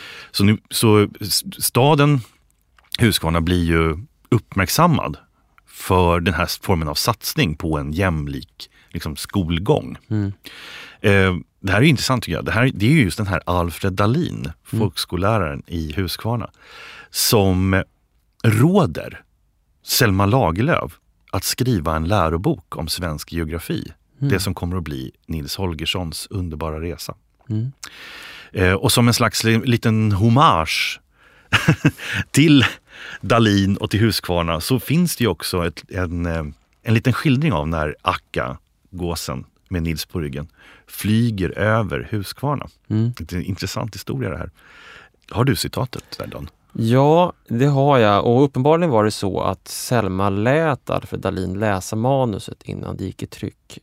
Så staden Huskvarna blir ju uppmärksammad för den här formen av satsning på en jämlik liksom, skolgång. Det här är intressant tycker jag. Det är ju just den här Alfred Dahlin, folkskolläraren i Huskvarna, som råder Selma Lagerlöf att skriva en lärobok om svensk geografi. Det som kommer att bli Nils Holgerssons underbara resa. Och som en slags liten hommage till Dahlin och till Huskvarna så finns det ju också en liten skildring av när Akka, gåsen med Nils på ryggen, flyger över Huskvarna. Det är en intressant historia det här. Har du citatet där, Dan? Ja, det har jag. Och uppenbarligen var det så att Selma lät Alfred Dahlin läsa manuset innan det gick i tryck.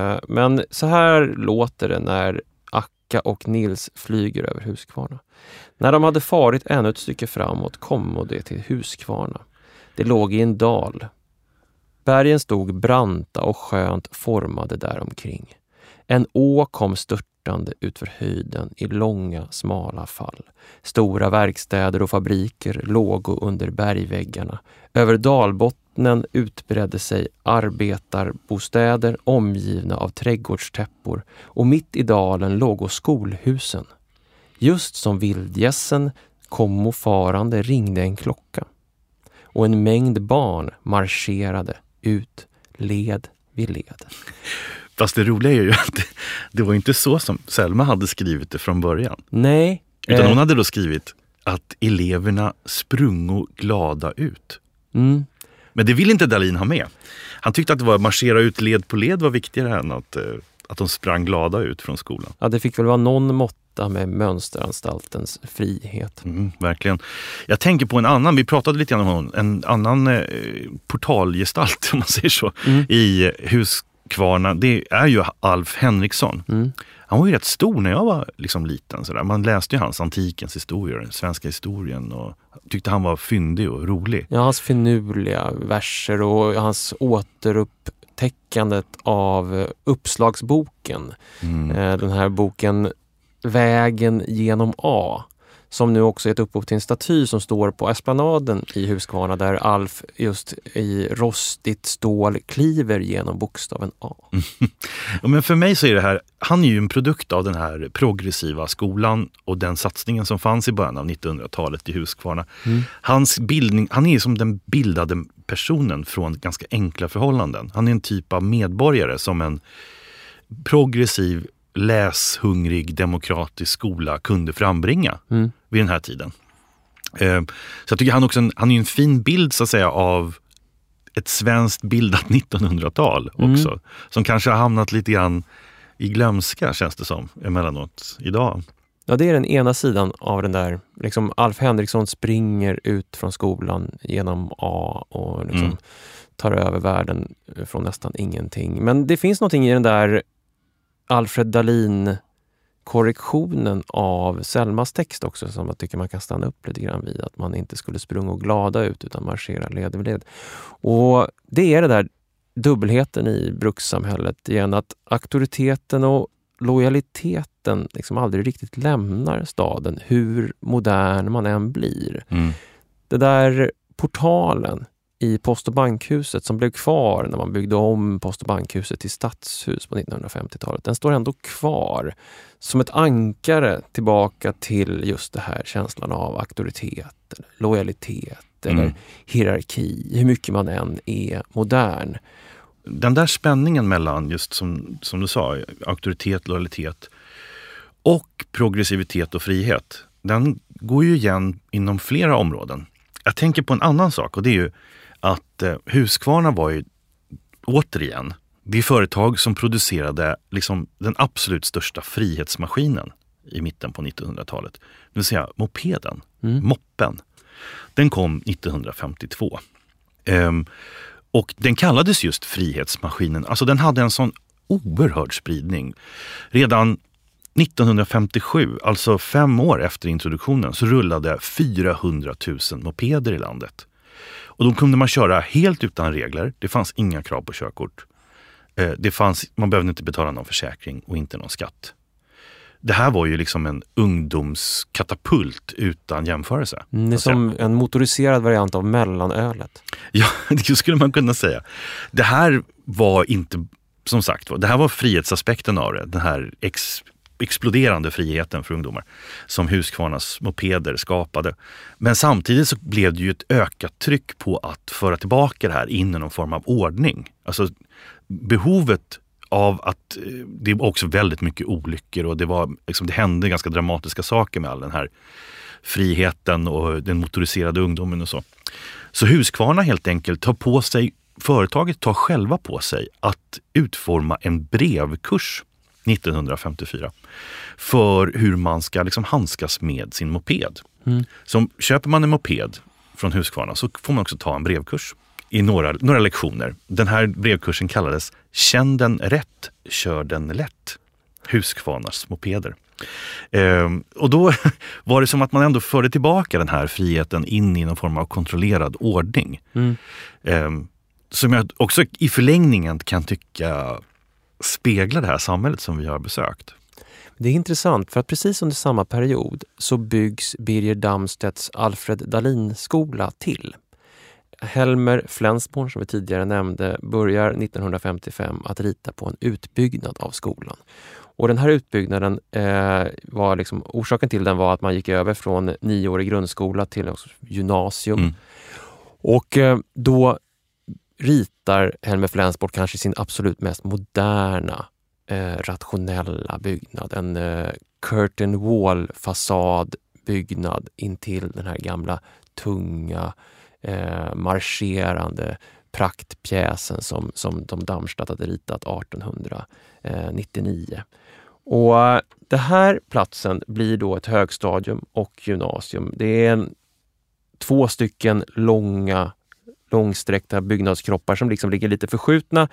Men så här låter det när Akka och Nils flyger över Huskvarna. När de hade farit ännu ett stycke framåt kom det till Huskvarna. Det låg i en dal. Bergen stod branta och skönt formade där omkring. En å kom störtande utför höjden i långa, smala fall. Stora verkstäder och fabriker låg under bergväggarna. Över dalbottnen utbredde sig arbetarbostäder omgivna av trädgårdstäppor, och mitt i dalen låg skolhusen. Just som vildgässen kom och farande ringde en klocka. Och en mängd barn marscherade ut led vid led. Fast det roliga är ju att det var inte så som Selma hade skrivit det från början. Nej. Utan hon hade då skrivit att eleverna sprungo glada ut. Men det vill inte Dahlin ha med. Han tyckte att det var att marschera ut led på led var viktigare än att de sprang glada ut från skolan. Ja, det fick väl vara någon måtta med mönsteranstaltens frihet. Verkligen. Jag tänker på en annan, vi pratade lite grann om en annan portalgestalt, om man säger så, i Huskvarna. Det är ju Alf Henriksson. Han var ju rätt stor när jag var liksom liten. Sådär. Man läste ju hans antikens historier, den svenska historien, och tyckte han var fyndig och rolig. Ja, hans finurliga verser och hans återupptäckandet av uppslagsboken. Den här boken Vägen genom A, som nu också är ett upphov till en staty som står på Esplanaden i Huskvarna, där Alf just i rostigt stål kliver genom bokstaven A. Ja, men för mig så är det här, han är ju en produkt av den här progressiva skolan och den satsningen som fanns i början av 1900-talet i Huskvarna. Hans bildning, han är som den bildade personen från ganska enkla förhållanden. Han är en typ av medborgare som en progressiv, läshungrig, demokratisk skola kunde frambringa vid den här tiden. Så jag tycker han är en fin bild så att säga av ett svenskt bildat 1900-tal också. Som kanske har hamnat lite grann i glömska, känns det som, emellanåt idag. Ja, det är den ena sidan av den där. Liksom Alf Henriksson springer ut från skolan genom A och liksom tar över världen från nästan ingenting. Men det finns någonting i den där Alfred Dahlin-korrektionen av Selmas text också, som jag tycker man kan stanna upp lite grann vid, att man inte skulle sprunga och glada ut utan marschera led vid led. Och det är det där dubbelheten i brukssamhället igen, att auktoriteten och lojaliteten liksom aldrig riktigt lämnar staden, hur modern man än blir. Det där portalen i Post- och bankhuset som blev kvar när man byggde om Post- och bankhuset till stadshus på 1950-talet, den står ändå kvar som ett ankare tillbaka till just det här känslan av auktoritet, eller lojalitet eller hierarki, hur mycket man än är modern. Den där spänningen mellan just som du sa, auktoritet, lojalitet och progressivitet och frihet, den går ju igen inom flera områden. Jag tänker på en annan sak, och det är ju att Huskvarna var ju återigen det företag som producerade liksom den absolut största frihetsmaskinen i mitten på 1900-talet. Det vill säga mopeden, moppen. Den kom 1952. Och den kallades just frihetsmaskinen. Alltså den hade en sån oerhörd spridning. Redan 1957, alltså 5 år efter introduktionen, så rullade 400 000 mopeder i landet. Och de kunde man köra helt utan regler. Det fanns inga krav på körkort. Man behövde inte betala någon försäkring och inte någon skatt. Det här var ju liksom en ungdomskatapult utan jämförelse. Det är som en motoriserad variant av mellanölet. Ja, det skulle man kunna säga. Det här var inte, som sagt, det här var frihetsaspekten av det. Den här exploderande friheten för ungdomar som Husqvarnas mopeder skapade. Men samtidigt så blev det ju ett ökat tryck på att föra tillbaka det här in i någon form av ordning. Alltså behovet av att det var också väldigt mycket olyckor och det hände ganska dramatiska saker med all den här friheten och den motoriserade ungdomen och så. Så Husqvarna helt enkelt företaget tar själva på sig att utforma en brevkurs 1954 för hur man ska liksom handskas med sin moped. Så köper man en moped från Husqvarna så får man också ta en brevkurs i några lektioner. Den här brevkursen kallades Känn den rätt, kör den lätt. Husqvarnas mopeder. Och då var det som att man ändå förde tillbaka den här friheten in i någon form av kontrollerad ordning. Som jag också i förlängningen kan tycka speglar det här samhället som vi har besökt. Det är intressant för att precis under samma period så byggs Birger Damstedts Alfred Dahlin-skola till. Helmer Flensborn, som vi tidigare nämnde, börjar 1955 att rita på en utbyggnad av skolan. Och den här utbyggnaden var liksom, orsaken till den var att man gick över från 9-årig grundskola till gymnasium. Och då ritar Helmer Flensborn kanske sin absolut mest moderna, rationella byggnad. En curtain wall-fasad byggnad intill den här gamla tunga marscherande praktpjäsen som de Darmstadt hade ritat 1899. Och det här platsen blir då ett högstadium och gymnasium. Det är 2 stycken långsträckta byggnadskroppar som liksom ligger lite förskjutna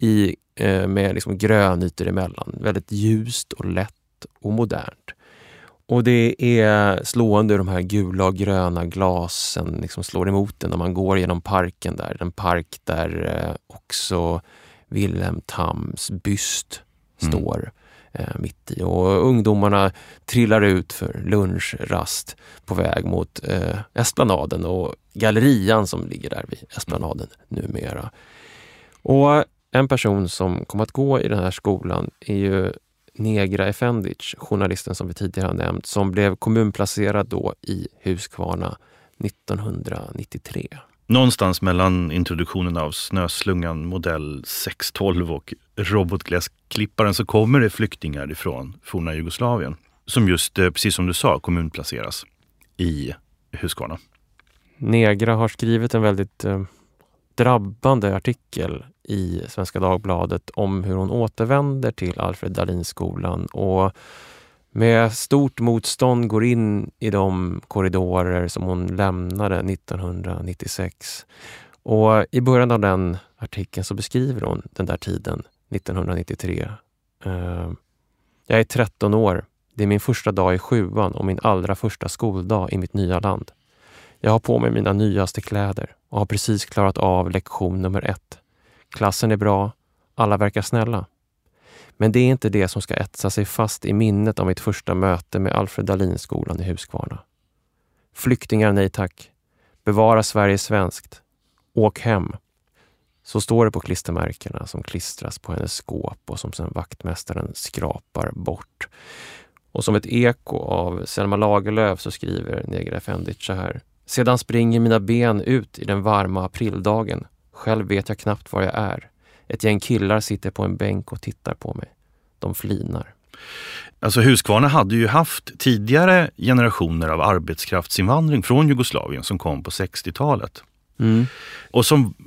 med liksom grönytor emellan. Väldigt ljust och lätt och modernt. Och det är slående de här gula och gröna glasen liksom slår emot en när man går genom parken där. Den park där också Wilhelm Thams byst står mitt i. Och ungdomarna trillar ut för lunchrast på väg mot Esplanaden och gallerian som ligger där vid Esplanaden numera. Och en person som kommer att gå i den här skolan är ju Negra Efendic, journalisten som vi tidigare har nämnt, som blev kommunplacerad då i Husqvarna 1993. Någonstans mellan introduktionen av snöslungan modell 612 och robotgräsklipparen så kommer det flyktingar ifrån forna Jugoslavien som just, precis som du sa, kommunplaceras i Husqvarna. Negra har skrivit en väldigt drabbande artikel i Svenska Dagbladet om hur hon återvänder till Alfred Dahlin-skolan och med stort motstånd går in i de korridorer som hon lämnade 1996. Och i början av den artikeln så beskriver hon den där tiden, 1993. Jag är 13 år. Det är min första dag i 7:an och min allra första skoldag i mitt nya land. Jag har på mig mina nyaste kläder och har precis klarat av lektion nummer 1. Klassen är bra, alla verkar snälla. Men det är inte det som ska etsa sig fast i minnet av mitt första möte med Alfred Dahlin-skolan i Husqvarna. Flyktingar, nej tack. Bevara Sverige svenskt. Åk hem. Så står det på klistermärkena som klistras på hennes skåp och som sen vaktmästaren skrapar bort. Och som ett eko av Selma Lagerlöf så skriver Negra Efendic så här. Sedan springer mina ben ut i den varma aprildagen. Själv vet jag knappt var jag är. Ett gäng killar sitter på en bänk och tittar på mig. De flinar. Alltså Husqvarna hade ju haft tidigare generationer av arbetskraftsinvandring från Jugoslavien som kom på 60-talet. Och som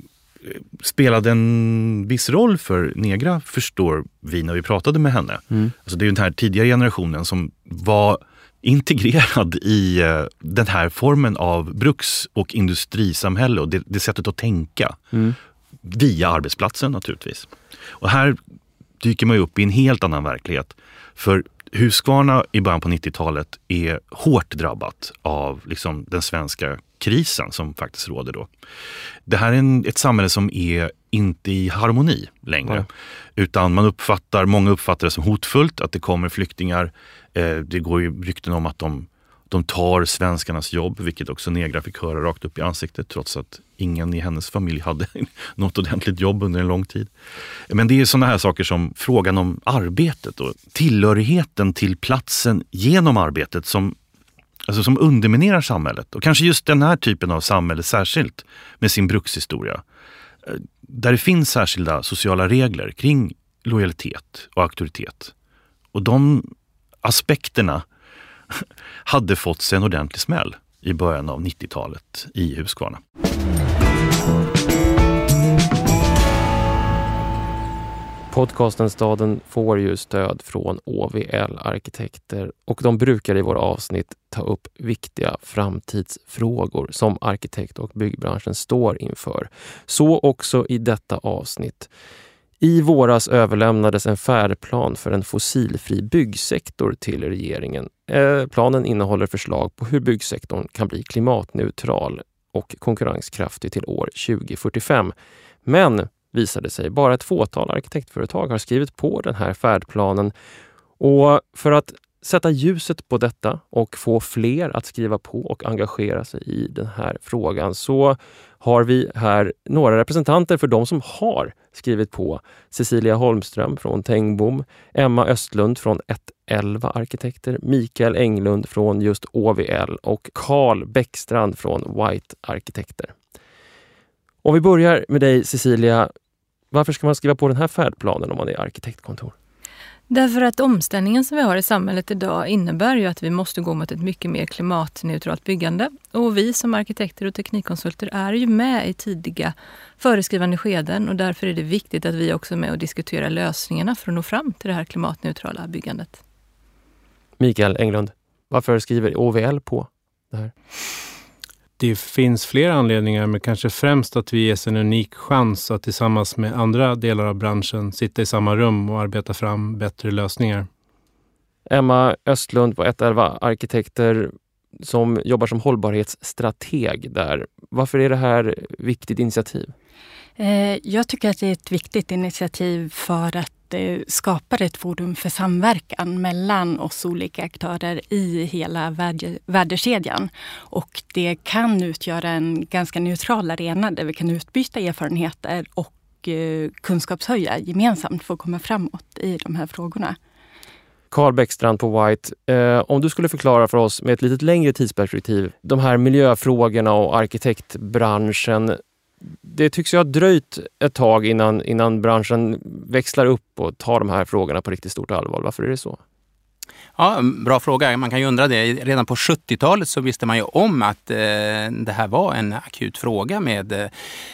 spelade en viss roll för Negra, förstår vi när vi pratade med henne. Alltså det är ju den här tidigare generationen som var integrerad i den här formen av bruks- och industrisamhälle och det sättet att tänka via arbetsplatsen naturligtvis. Och här dyker man ju upp i en helt annan verklighet. För Huskvarna i början på 90-talet är hårt drabbat av liksom den svenska krisen som faktiskt råder då. Det här är ett samhälle som är inte i harmoni längre. Utan många uppfattar det som hotfullt att det kommer flyktingar. Det går ju rykten om att de tar svenskarnas jobb, vilket också Negra fick höra rakt upp i ansiktet trots att ingen i hennes familj hade något ordentligt jobb under en lång tid. Men det är sådana här saker som frågan om arbetet och tillhörigheten till platsen genom arbetet som underminerar samhället. Och kanske just den här typen av samhälle särskilt med sin brukshistoria. Där det finns särskilda sociala regler kring lojalitet och auktoritet. Och de aspekterna hade fått sig en ordentlig smäll i början av 90-talet i Huskvarna. Podcasten Staden får ju stöd från OVL Arkitekter och de brukar i våra avsnitt ta upp viktiga framtidsfrågor som arkitekt- och byggbranschen står inför. Så också i detta avsnitt. I våras överlämnades en färdplan för en fossilfri byggsektor till regeringen. Planen innehåller förslag på hur byggsektorn kan bli klimatneutral och konkurrenskraftig till år 2045. Men visade sig bara ett fåtal arkitektföretag har skrivit på den här färdplanen. Och för att sätta ljuset på detta och få fler att skriva på och engagera sig i den här frågan så har vi här några representanter för de som har skrivit på. Cecilia Holmström från Tengbom, Emma Östlund från 111 Arkitekter, Mikael Englund från just OVL och Carl Bäckstrand från White Arkitekter. Om vi börjar med dig Cecilia, varför ska man skriva på den här färdplanen om man är arkitektkontor? Därför att omställningen som vi har i samhället idag innebär ju att vi måste gå mot ett mycket mer klimatneutralt byggande. Och vi som arkitekter och teknikkonsulter är ju med i tidiga föreskrivande skeden och därför är det viktigt att vi också är med och diskuterar lösningarna för att nå fram till det här klimatneutrala byggandet. Mikael Englund, varför skriver OVL på det här? Det finns flera anledningar, men kanske främst att vi ges en unik chans att tillsammans med andra delar av branschen sitta i samma rum och arbeta fram bättre lösningar. Emma Östlund på 111 Arkitekter som jobbar som hållbarhetsstrateg där. Varför är det här ett viktigt initiativ? Jag tycker att det är ett viktigt initiativ för att det skapar ett forum för samverkan mellan oss olika aktörer i hela värdekedjan. Och det kan utgöra en ganska neutral arena där vi kan utbyta erfarenheter och kunskapshöja gemensamt för att komma framåt i de här frågorna. Carl Bäckstrand på White, om du skulle förklara för oss med ett lite längre tidsperspektiv de här miljöfrågorna och arkitektbranschen. Det tycks ju ha dröjt ett tag innan branschen växlar upp och tar de här frågorna på riktigt stort allvar. Varför är det så? Ja, bra fråga. Man kan ju undra det. Redan på 70-talet så visste man ju om att det här var en akut fråga med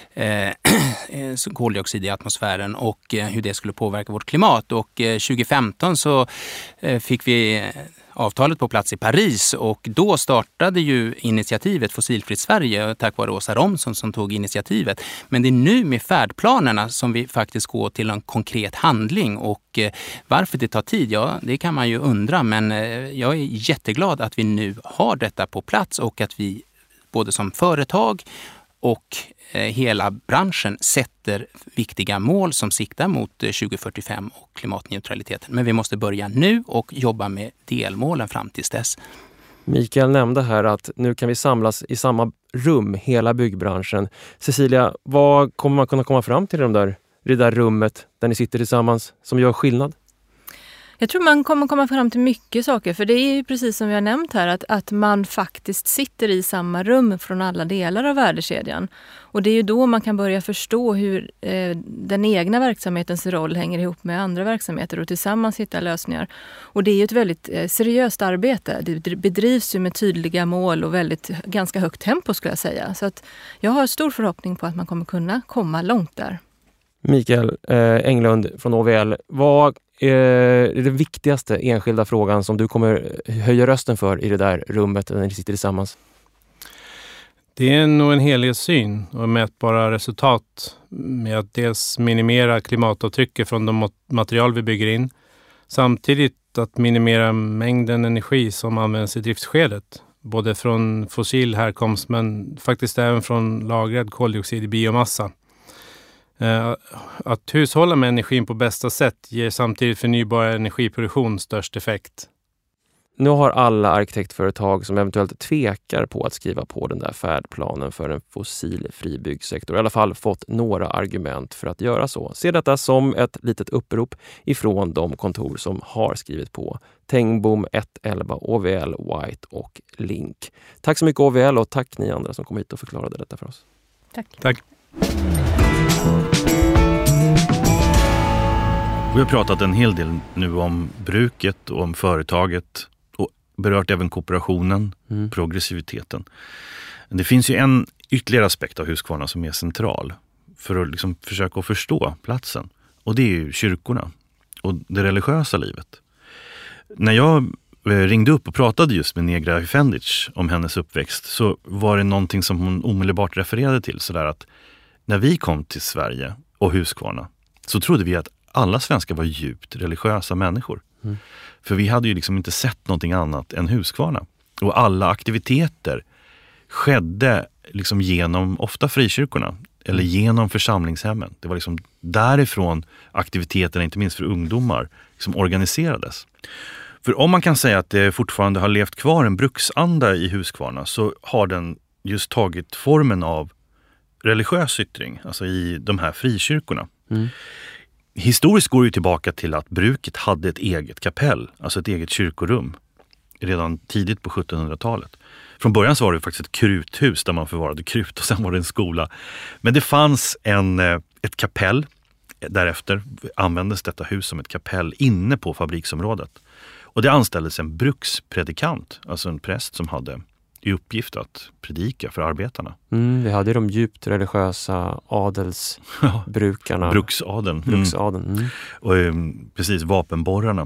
koldioxid i atmosfären och hur det skulle påverka vårt klimat. Och 2015 så fick vi avtalet på plats i Paris och då startade ju initiativet Fossilfritt Sverige tack vare Åsa Romson som tog initiativet. Men det är nu med färdplanerna som vi faktiskt går till en konkret handling och varför det tar tid, ja det kan man ju undra men jag är jätteglad att vi nu har detta på plats och att vi både som företag och hela branschen sätter viktiga mål som siktar mot 2045 och klimatneutraliteten. Men vi måste börja nu och jobba med delmålen fram tills dess. Mikael nämnde här att nu kan vi samlas i samma rum, hela byggbranschen. Cecilia, vad kommer man kunna komma fram till i det där rummet där ni sitter tillsammans som gör skillnad? Jag tror man kommer komma fram till mycket saker, för det är ju precis som vi har nämnt här att man faktiskt sitter i samma rum från alla delar av värdekedjan. Och det är ju då man kan börja förstå hur den egna verksamhetens roll hänger ihop med andra verksamheter och tillsammans hitta lösningar. Och det är ju ett väldigt seriöst arbete. Det bedrivs ju med tydliga mål och ganska högt tempo skulle jag säga. Så att jag har stor förhoppning på att man kommer kunna komma långt där. Mikael Englund från OVL, vad är den viktigaste enskilda frågan som du kommer höja rösten för i det där rummet när ni sitter tillsammans? Det är nog en helhetssyn och mätbara resultat med att dels minimera klimatavtrycket från de material vi bygger in, samtidigt att minimera mängden energi som används i driftsskedet, både från fossil härkomst men faktiskt även från lagrad koldioxid i biomassa. Att hushålla med energin på bästa sätt ger samtidigt förnybar energiproduktion störst effekt. Nu har alla arkitektföretag som eventuellt tvekar på att skriva på den där färdplanen för en fossilfri byggsektor i alla fall fått några argument för att göra så. Se detta som ett litet upprop ifrån de kontor som har skrivit på. Tengbom, 111, OVL, White och Link. Tack så mycket OVL och tack ni andra som kom hit och förklarade detta för oss. Tack. Vi har pratat en hel del nu om bruket och om företaget och berört även kooperationen, progressiviteten. Det finns ju en ytterligare aspekt av Husqvarna som är central för att liksom försöka att förstå platsen. Och det är ju kyrkorna och det religiösa livet. När jag ringde upp och pratade just med Negra Efendic om hennes uppväxt så var det någonting som hon omedelbart refererade till. Sådär att när vi kom till Sverige och Husqvarna så trodde vi att alla svenskar var djupt religiösa människor. För vi hade ju liksom inte sett någonting annat än Husqvarna. Och alla aktiviteter skedde liksom genom ofta frikyrkorna eller genom församlingshemmen. Det var liksom därifrån aktiviteterna, inte minst för ungdomar, liksom organiserades. För om man kan säga att det fortfarande har levt kvar en bruksanda i Husqvarna så har den just tagit formen av religiös yttring, alltså i de här frikyrkorna. Historiskt går det tillbaka till att bruket hade ett eget kapell, alltså ett eget kyrkorum, redan tidigt på 1700-talet. Från början så var det faktiskt ett kruthus där man förvarade krut och sen var det en skola. Men det fanns ett kapell, därefter användes detta hus som ett kapell inne på fabriksområdet. Och det anställdes en brukspredikant, alltså en präst som hade i uppgift att predika för arbetarna. Vi hade de djupt religiösa adelsbrukarna. Bruksadeln. Och precis, vapenborrarna.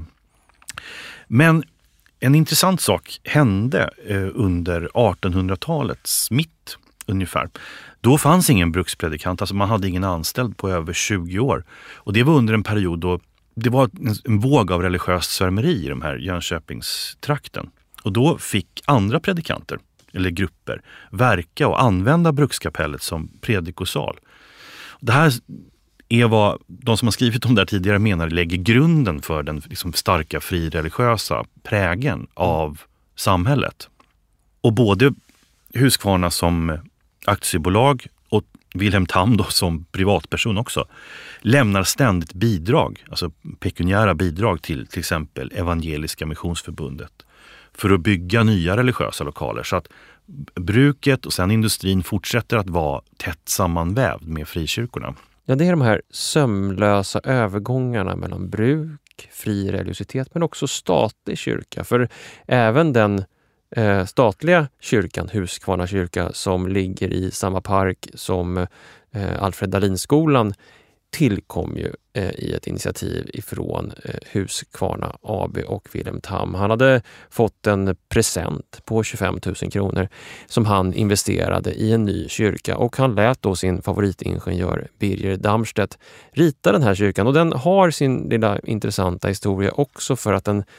Men en intressant sak hände under 1800-talets mitt ungefär. Då fanns ingen brukspredikant, alltså man hade ingen anställd på över 20 år. Och det var under en period då det var en våg av religiöst svärmeri i de här Jönköpingstrakten. Och då fick andra predikanter eller grupper verka och använda brukskapellet som predikosal. Det här är vad de som har skrivit om det här tidigare menar lägger grunden för den liksom starka frireligiösa prägen av samhället. Och både Husqvarna som aktiebolag och Wilhelm Tam då som privatperson också lämnar ständigt bidrag, alltså pekuniära bidrag till exempel Evangeliska Missionsförbundet för att bygga nya religiösa lokaler så att bruket och sen industrin fortsätter att vara tätt sammanvävd med frikyrkorna. Ja, det är de här sömlösa övergångarna mellan bruk, fri religiositet men också statlig kyrka. För även den statliga kyrkan, Husqvarna kyrka, som ligger i samma park som Alfred Dahlin-skolan tillkom ju i ett initiativ ifrån Husqvarna AB och Wilhelm Tam. Han hade fått en present på 25 000 kronor som han investerade i en ny kyrka och han lät då sin favoritingenjör Birger Damstedt rita den här kyrkan och den har sin lilla intressanta historia också för att den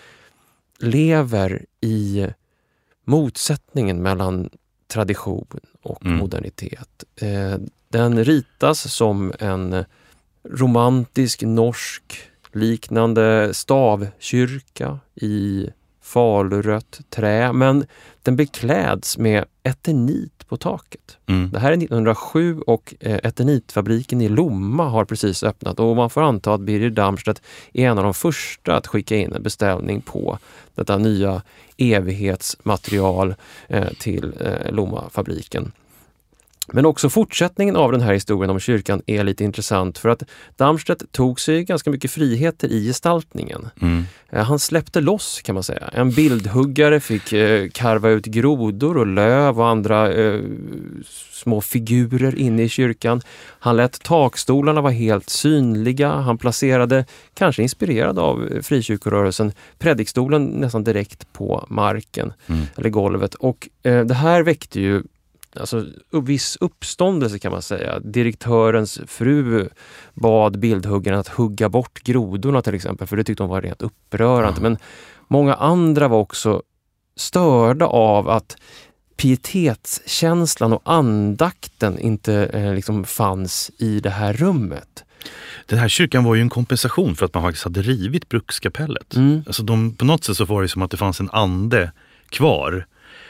lever i motsättningen mellan tradition och modernitet. Den ritas som en romantisk norsk liknande stavkyrka i falurött trä, men den bekläds med eternit på taket. Det här är 1907 och eternitfabriken i Lomma har precis öppnat och man får anta att Birger Darmstadt är en av de första att skicka in en beställning på detta nya evighetsmaterial till Lommafabriken. Men också fortsättningen av den här historien om kyrkan är lite intressant för att Darmstadt tog sig ganska mycket friheter i gestaltningen. Han släppte loss kan man säga. En bildhuggare fick karva ut grodor och löv och andra små figurer inne i kyrkan. Han lät takstolarna vara helt synliga. Han placerade, kanske inspirerad av frikyrkorörelsen, predikstolen nästan direkt på marken eller golvet. Och det här väckte ju alltså viss uppståndelse kan man säga. Direktörens fru bad bildhuggaren att hugga bort grodorna till exempel, för det tyckte hon var rent upprörande. Men många andra var också störda av att pietetskänslan och andakten inte liksom fanns i det här rummet. Den här kyrkan var ju en kompensation för att man faktiskt hade rivit brukskapellet. Alltså på något sätt så var det som att det fanns en ande kvar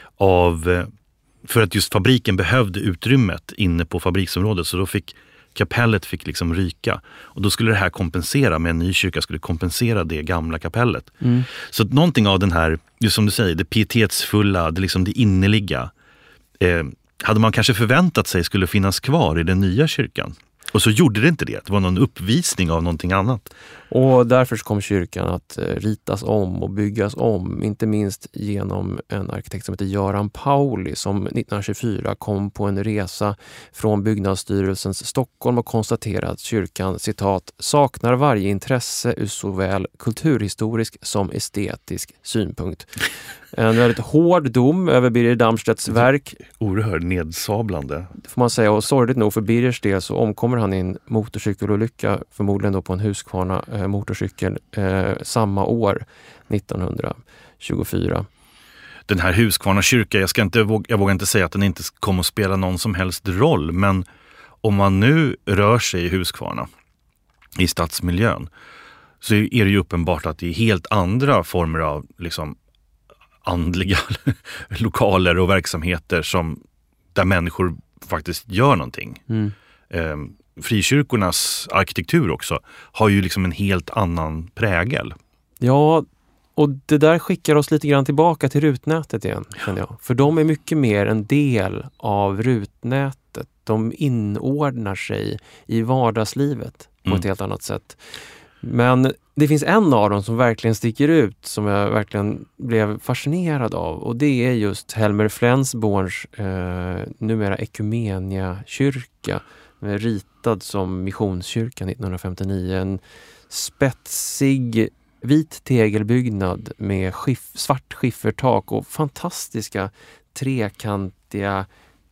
för att just fabriken behövde utrymmet inne på fabriksområdet, så då kapellet fick liksom ryka. Och då skulle det här kompensera med en ny kyrka, skulle kompensera det gamla kapellet. Så att någonting av den här, just som du säger, det pietetsfulla, det innerliga, hade man kanske förväntat sig skulle finnas kvar i den nya kyrkan. Och så gjorde det inte det. Det var någon uppvisning av någonting annat. Och därför kom kyrkan att ritas om och byggas om. Inte minst genom en arkitekt som heter Göran Pauli som 1924 kom på en resa från Byggnadsstyrelsens Stockholm och konstaterade att kyrkan, citat, saknar varje intresse ur såväl kulturhistorisk som estetisk synpunkt. En väldigt hård dom över Birger Darmstadts verk. Oerhört nedsablande. Får man säga, och sorgligt nog för Birgers del så omkommer han i en motorcykelolycka, förmodligen då på en Husqvarna motorcykel samma år, 1924. Den här Husqvarna kyrka, jag vågar inte säga att den inte kommer att spela någon som helst roll, men om man nu rör sig i Husqvarna, i stadsmiljön, så är det ju uppenbart att det är helt andra former av andliga lokaler och verksamheter där människor faktiskt gör någonting. Frikyrkornas arkitektur också har ju en helt annan prägel. Ja, och det där skickar oss lite grann tillbaka till rutnätet igen, känner jag. För de är mycket mer en del av rutnätet. De inordnar sig i vardagslivet på ett helt annat sätt. Men det finns en av dem som verkligen sticker ut, som jag verkligen blev fascinerad av, och det är just Helmer Flensborns numera Ekumenia-kyrka, ritad som missionskyrkan 1959. En spetsig vit tegelbyggnad med svart skiffertak och fantastiska trekantiga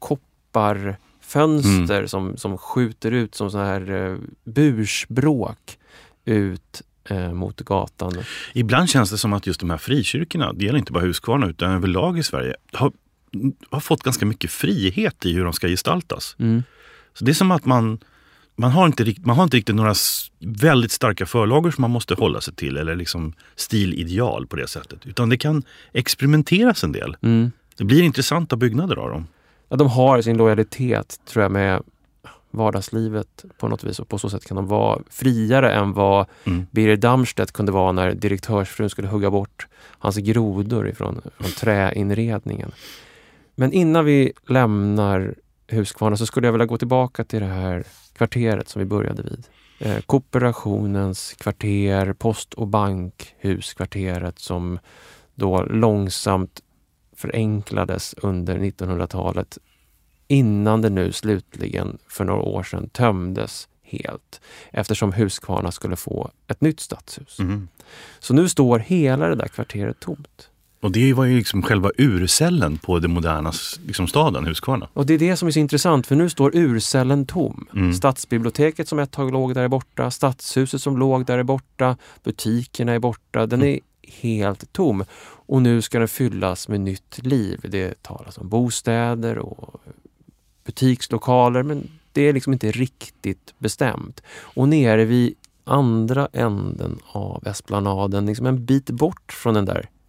kopparfönster som skjuter ut som så här bursbråk ut mot gatan. Ibland känns det som att just de här frikyrkorna, det gäller inte bara Husqvarna utan överlag i Sverige, har fått ganska mycket frihet i hur de ska gestaltas. Så det är som att man har inte riktigt några väldigt starka förlagor som man måste hålla sig till, eller stilideal på det sättet, utan det kan experimenteras en del. Det blir intressanta byggnader av dem. Ja, de har sin lojalitet, tror jag, med vardagslivet på något vis, och på så sätt kan de vara friare än vad Birger Darmstadt kunde vara när direktörsfrun skulle hugga bort hans grodor från träinredningen. Men innan vi lämnar Husqvarna så skulle jag vilja gå tillbaka till det här kvarteret som vi började vid. Kooperationens kvarter, post- och bankhuskvarteret som då långsamt förenklades under 1900-talet, innan det nu slutligen för några år sedan tömdes helt, eftersom Husqvarna skulle få ett nytt stadshus. Så nu står hela det där kvarteret tomt. Och det var ju själva urcellen på det moderna staden Husqvarna. Och det är det som är så intressant, för nu står urcellen tom. Stadsbiblioteket som ett tag låg där är borta, stadshuset som låg där är borta, butikerna är borta, den är helt tom. Och nu ska den fyllas med nytt liv. Det talas om bostäder och butikslokaler, men det är inte riktigt bestämt. Och nere vid andra änden av Esplanaden, en bit bort från den där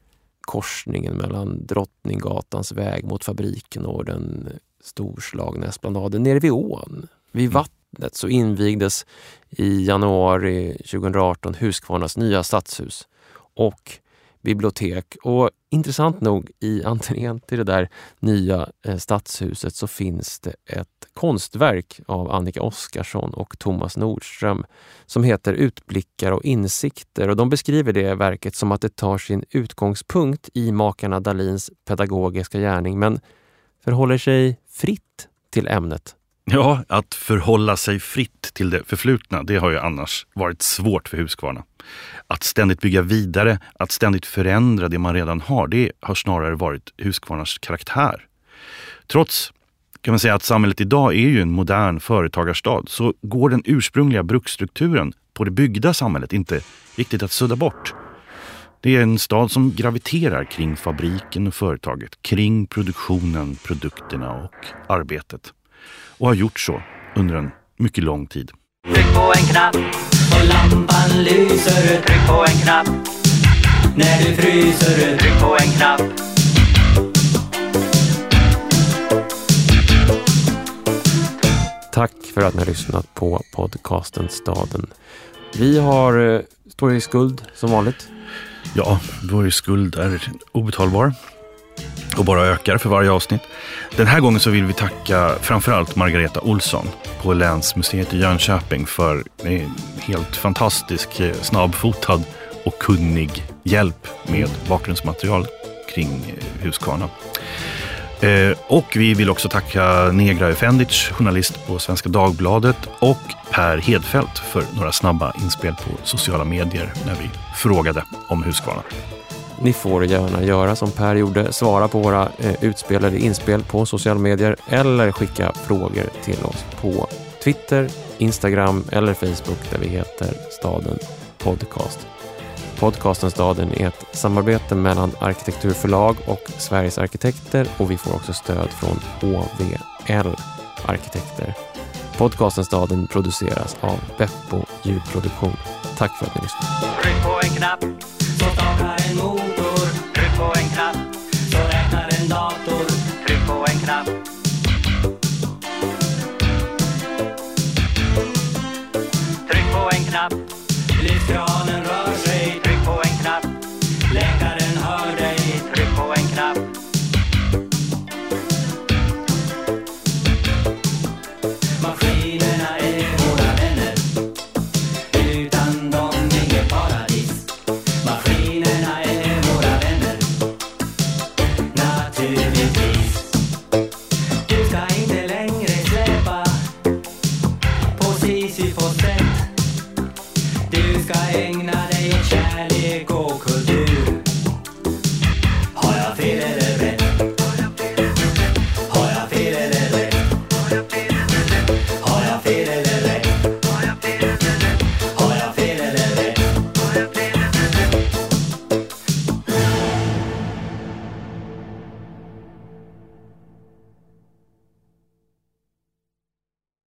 korsningen mellan Drottninggatans väg mot fabriken och den storslagna esplanaden nere vid ån. Vid vattnet så invigdes i januari 2018 Huskvarnas nya stadshus och bibliotek. Och intressant nog i entrén till det där nya stadshuset så finns det ett konstverk av Annika Oskarsson och Thomas Nordström som heter Utblickar och insikter. Och de beskriver det verket som att det tar sin utgångspunkt i makarna Dahlins pedagogiska gärning men förhåller sig fritt till ämnet. Ja, att förhålla sig fritt till det förflutna, det har ju annars varit svårt för Huskvarna. Att ständigt bygga vidare, att ständigt förändra det man redan har, det har snarare varit Huskvarnas karaktär. Trots, kan man säga, att samhället idag är ju en modern företagarstad, så går den ursprungliga bruksstrukturen på det byggda samhället inte riktigt att sudda bort. Det är en stad som graviterar kring fabriken och företaget, kring produktionen, produkterna och arbetet. Och har gjort så under en mycket lång tid. Tryck på en knapp och lampan lyser. Tryck på en knapp när du fryser. Tryck på en knapp. Tack för att ni har lyssnat på podcasten Staden. Vi står i skuld som vanligt. Ja, vår skuld är obetalbar och bara ökar för varje avsnitt. Den här gången så vill vi tacka framförallt Margareta Olsson på Länsmuseet i Jönköping för en helt fantastisk, snabbfotad och kunnig hjälp med bakgrundsmaterial kring Huskvarna. Och vi vill också tacka Negra Efendic, journalist på Svenska Dagbladet, och Per Hedfeldt för några snabba inspel på sociala medier när vi frågade om Huskvarna. Ni får gärna göra som Per gjorde, svara på våra utspelade inspel på sociala medier eller skicka frågor till oss på Twitter, Instagram eller Facebook där vi heter Staden Podcast. Podcasten Staden är ett samarbete mellan Arkitekturförlag och Sveriges arkitekter och vi får också stöd från OVL Arkitekter. Podcasten Staden produceras av Beppo ljudproduktion. Tack för att ni lyssnade. Tryck på en knapp så startar en motor. Tryck på en knapp så räknar en dator. Tryck på en knapp. Tryck på en knapp. Lyftkranen rör sig. Tryck på en knapp. Läkaren hör dig. Tryck på en knapp. Maskinerna är våra vänner. Utan dem inget paradis. Maskinerna är våra vänner. Naturligtvis. Du ska inte längre släppa på Sisyfos sätt. Du ska ägna dig åt kärlek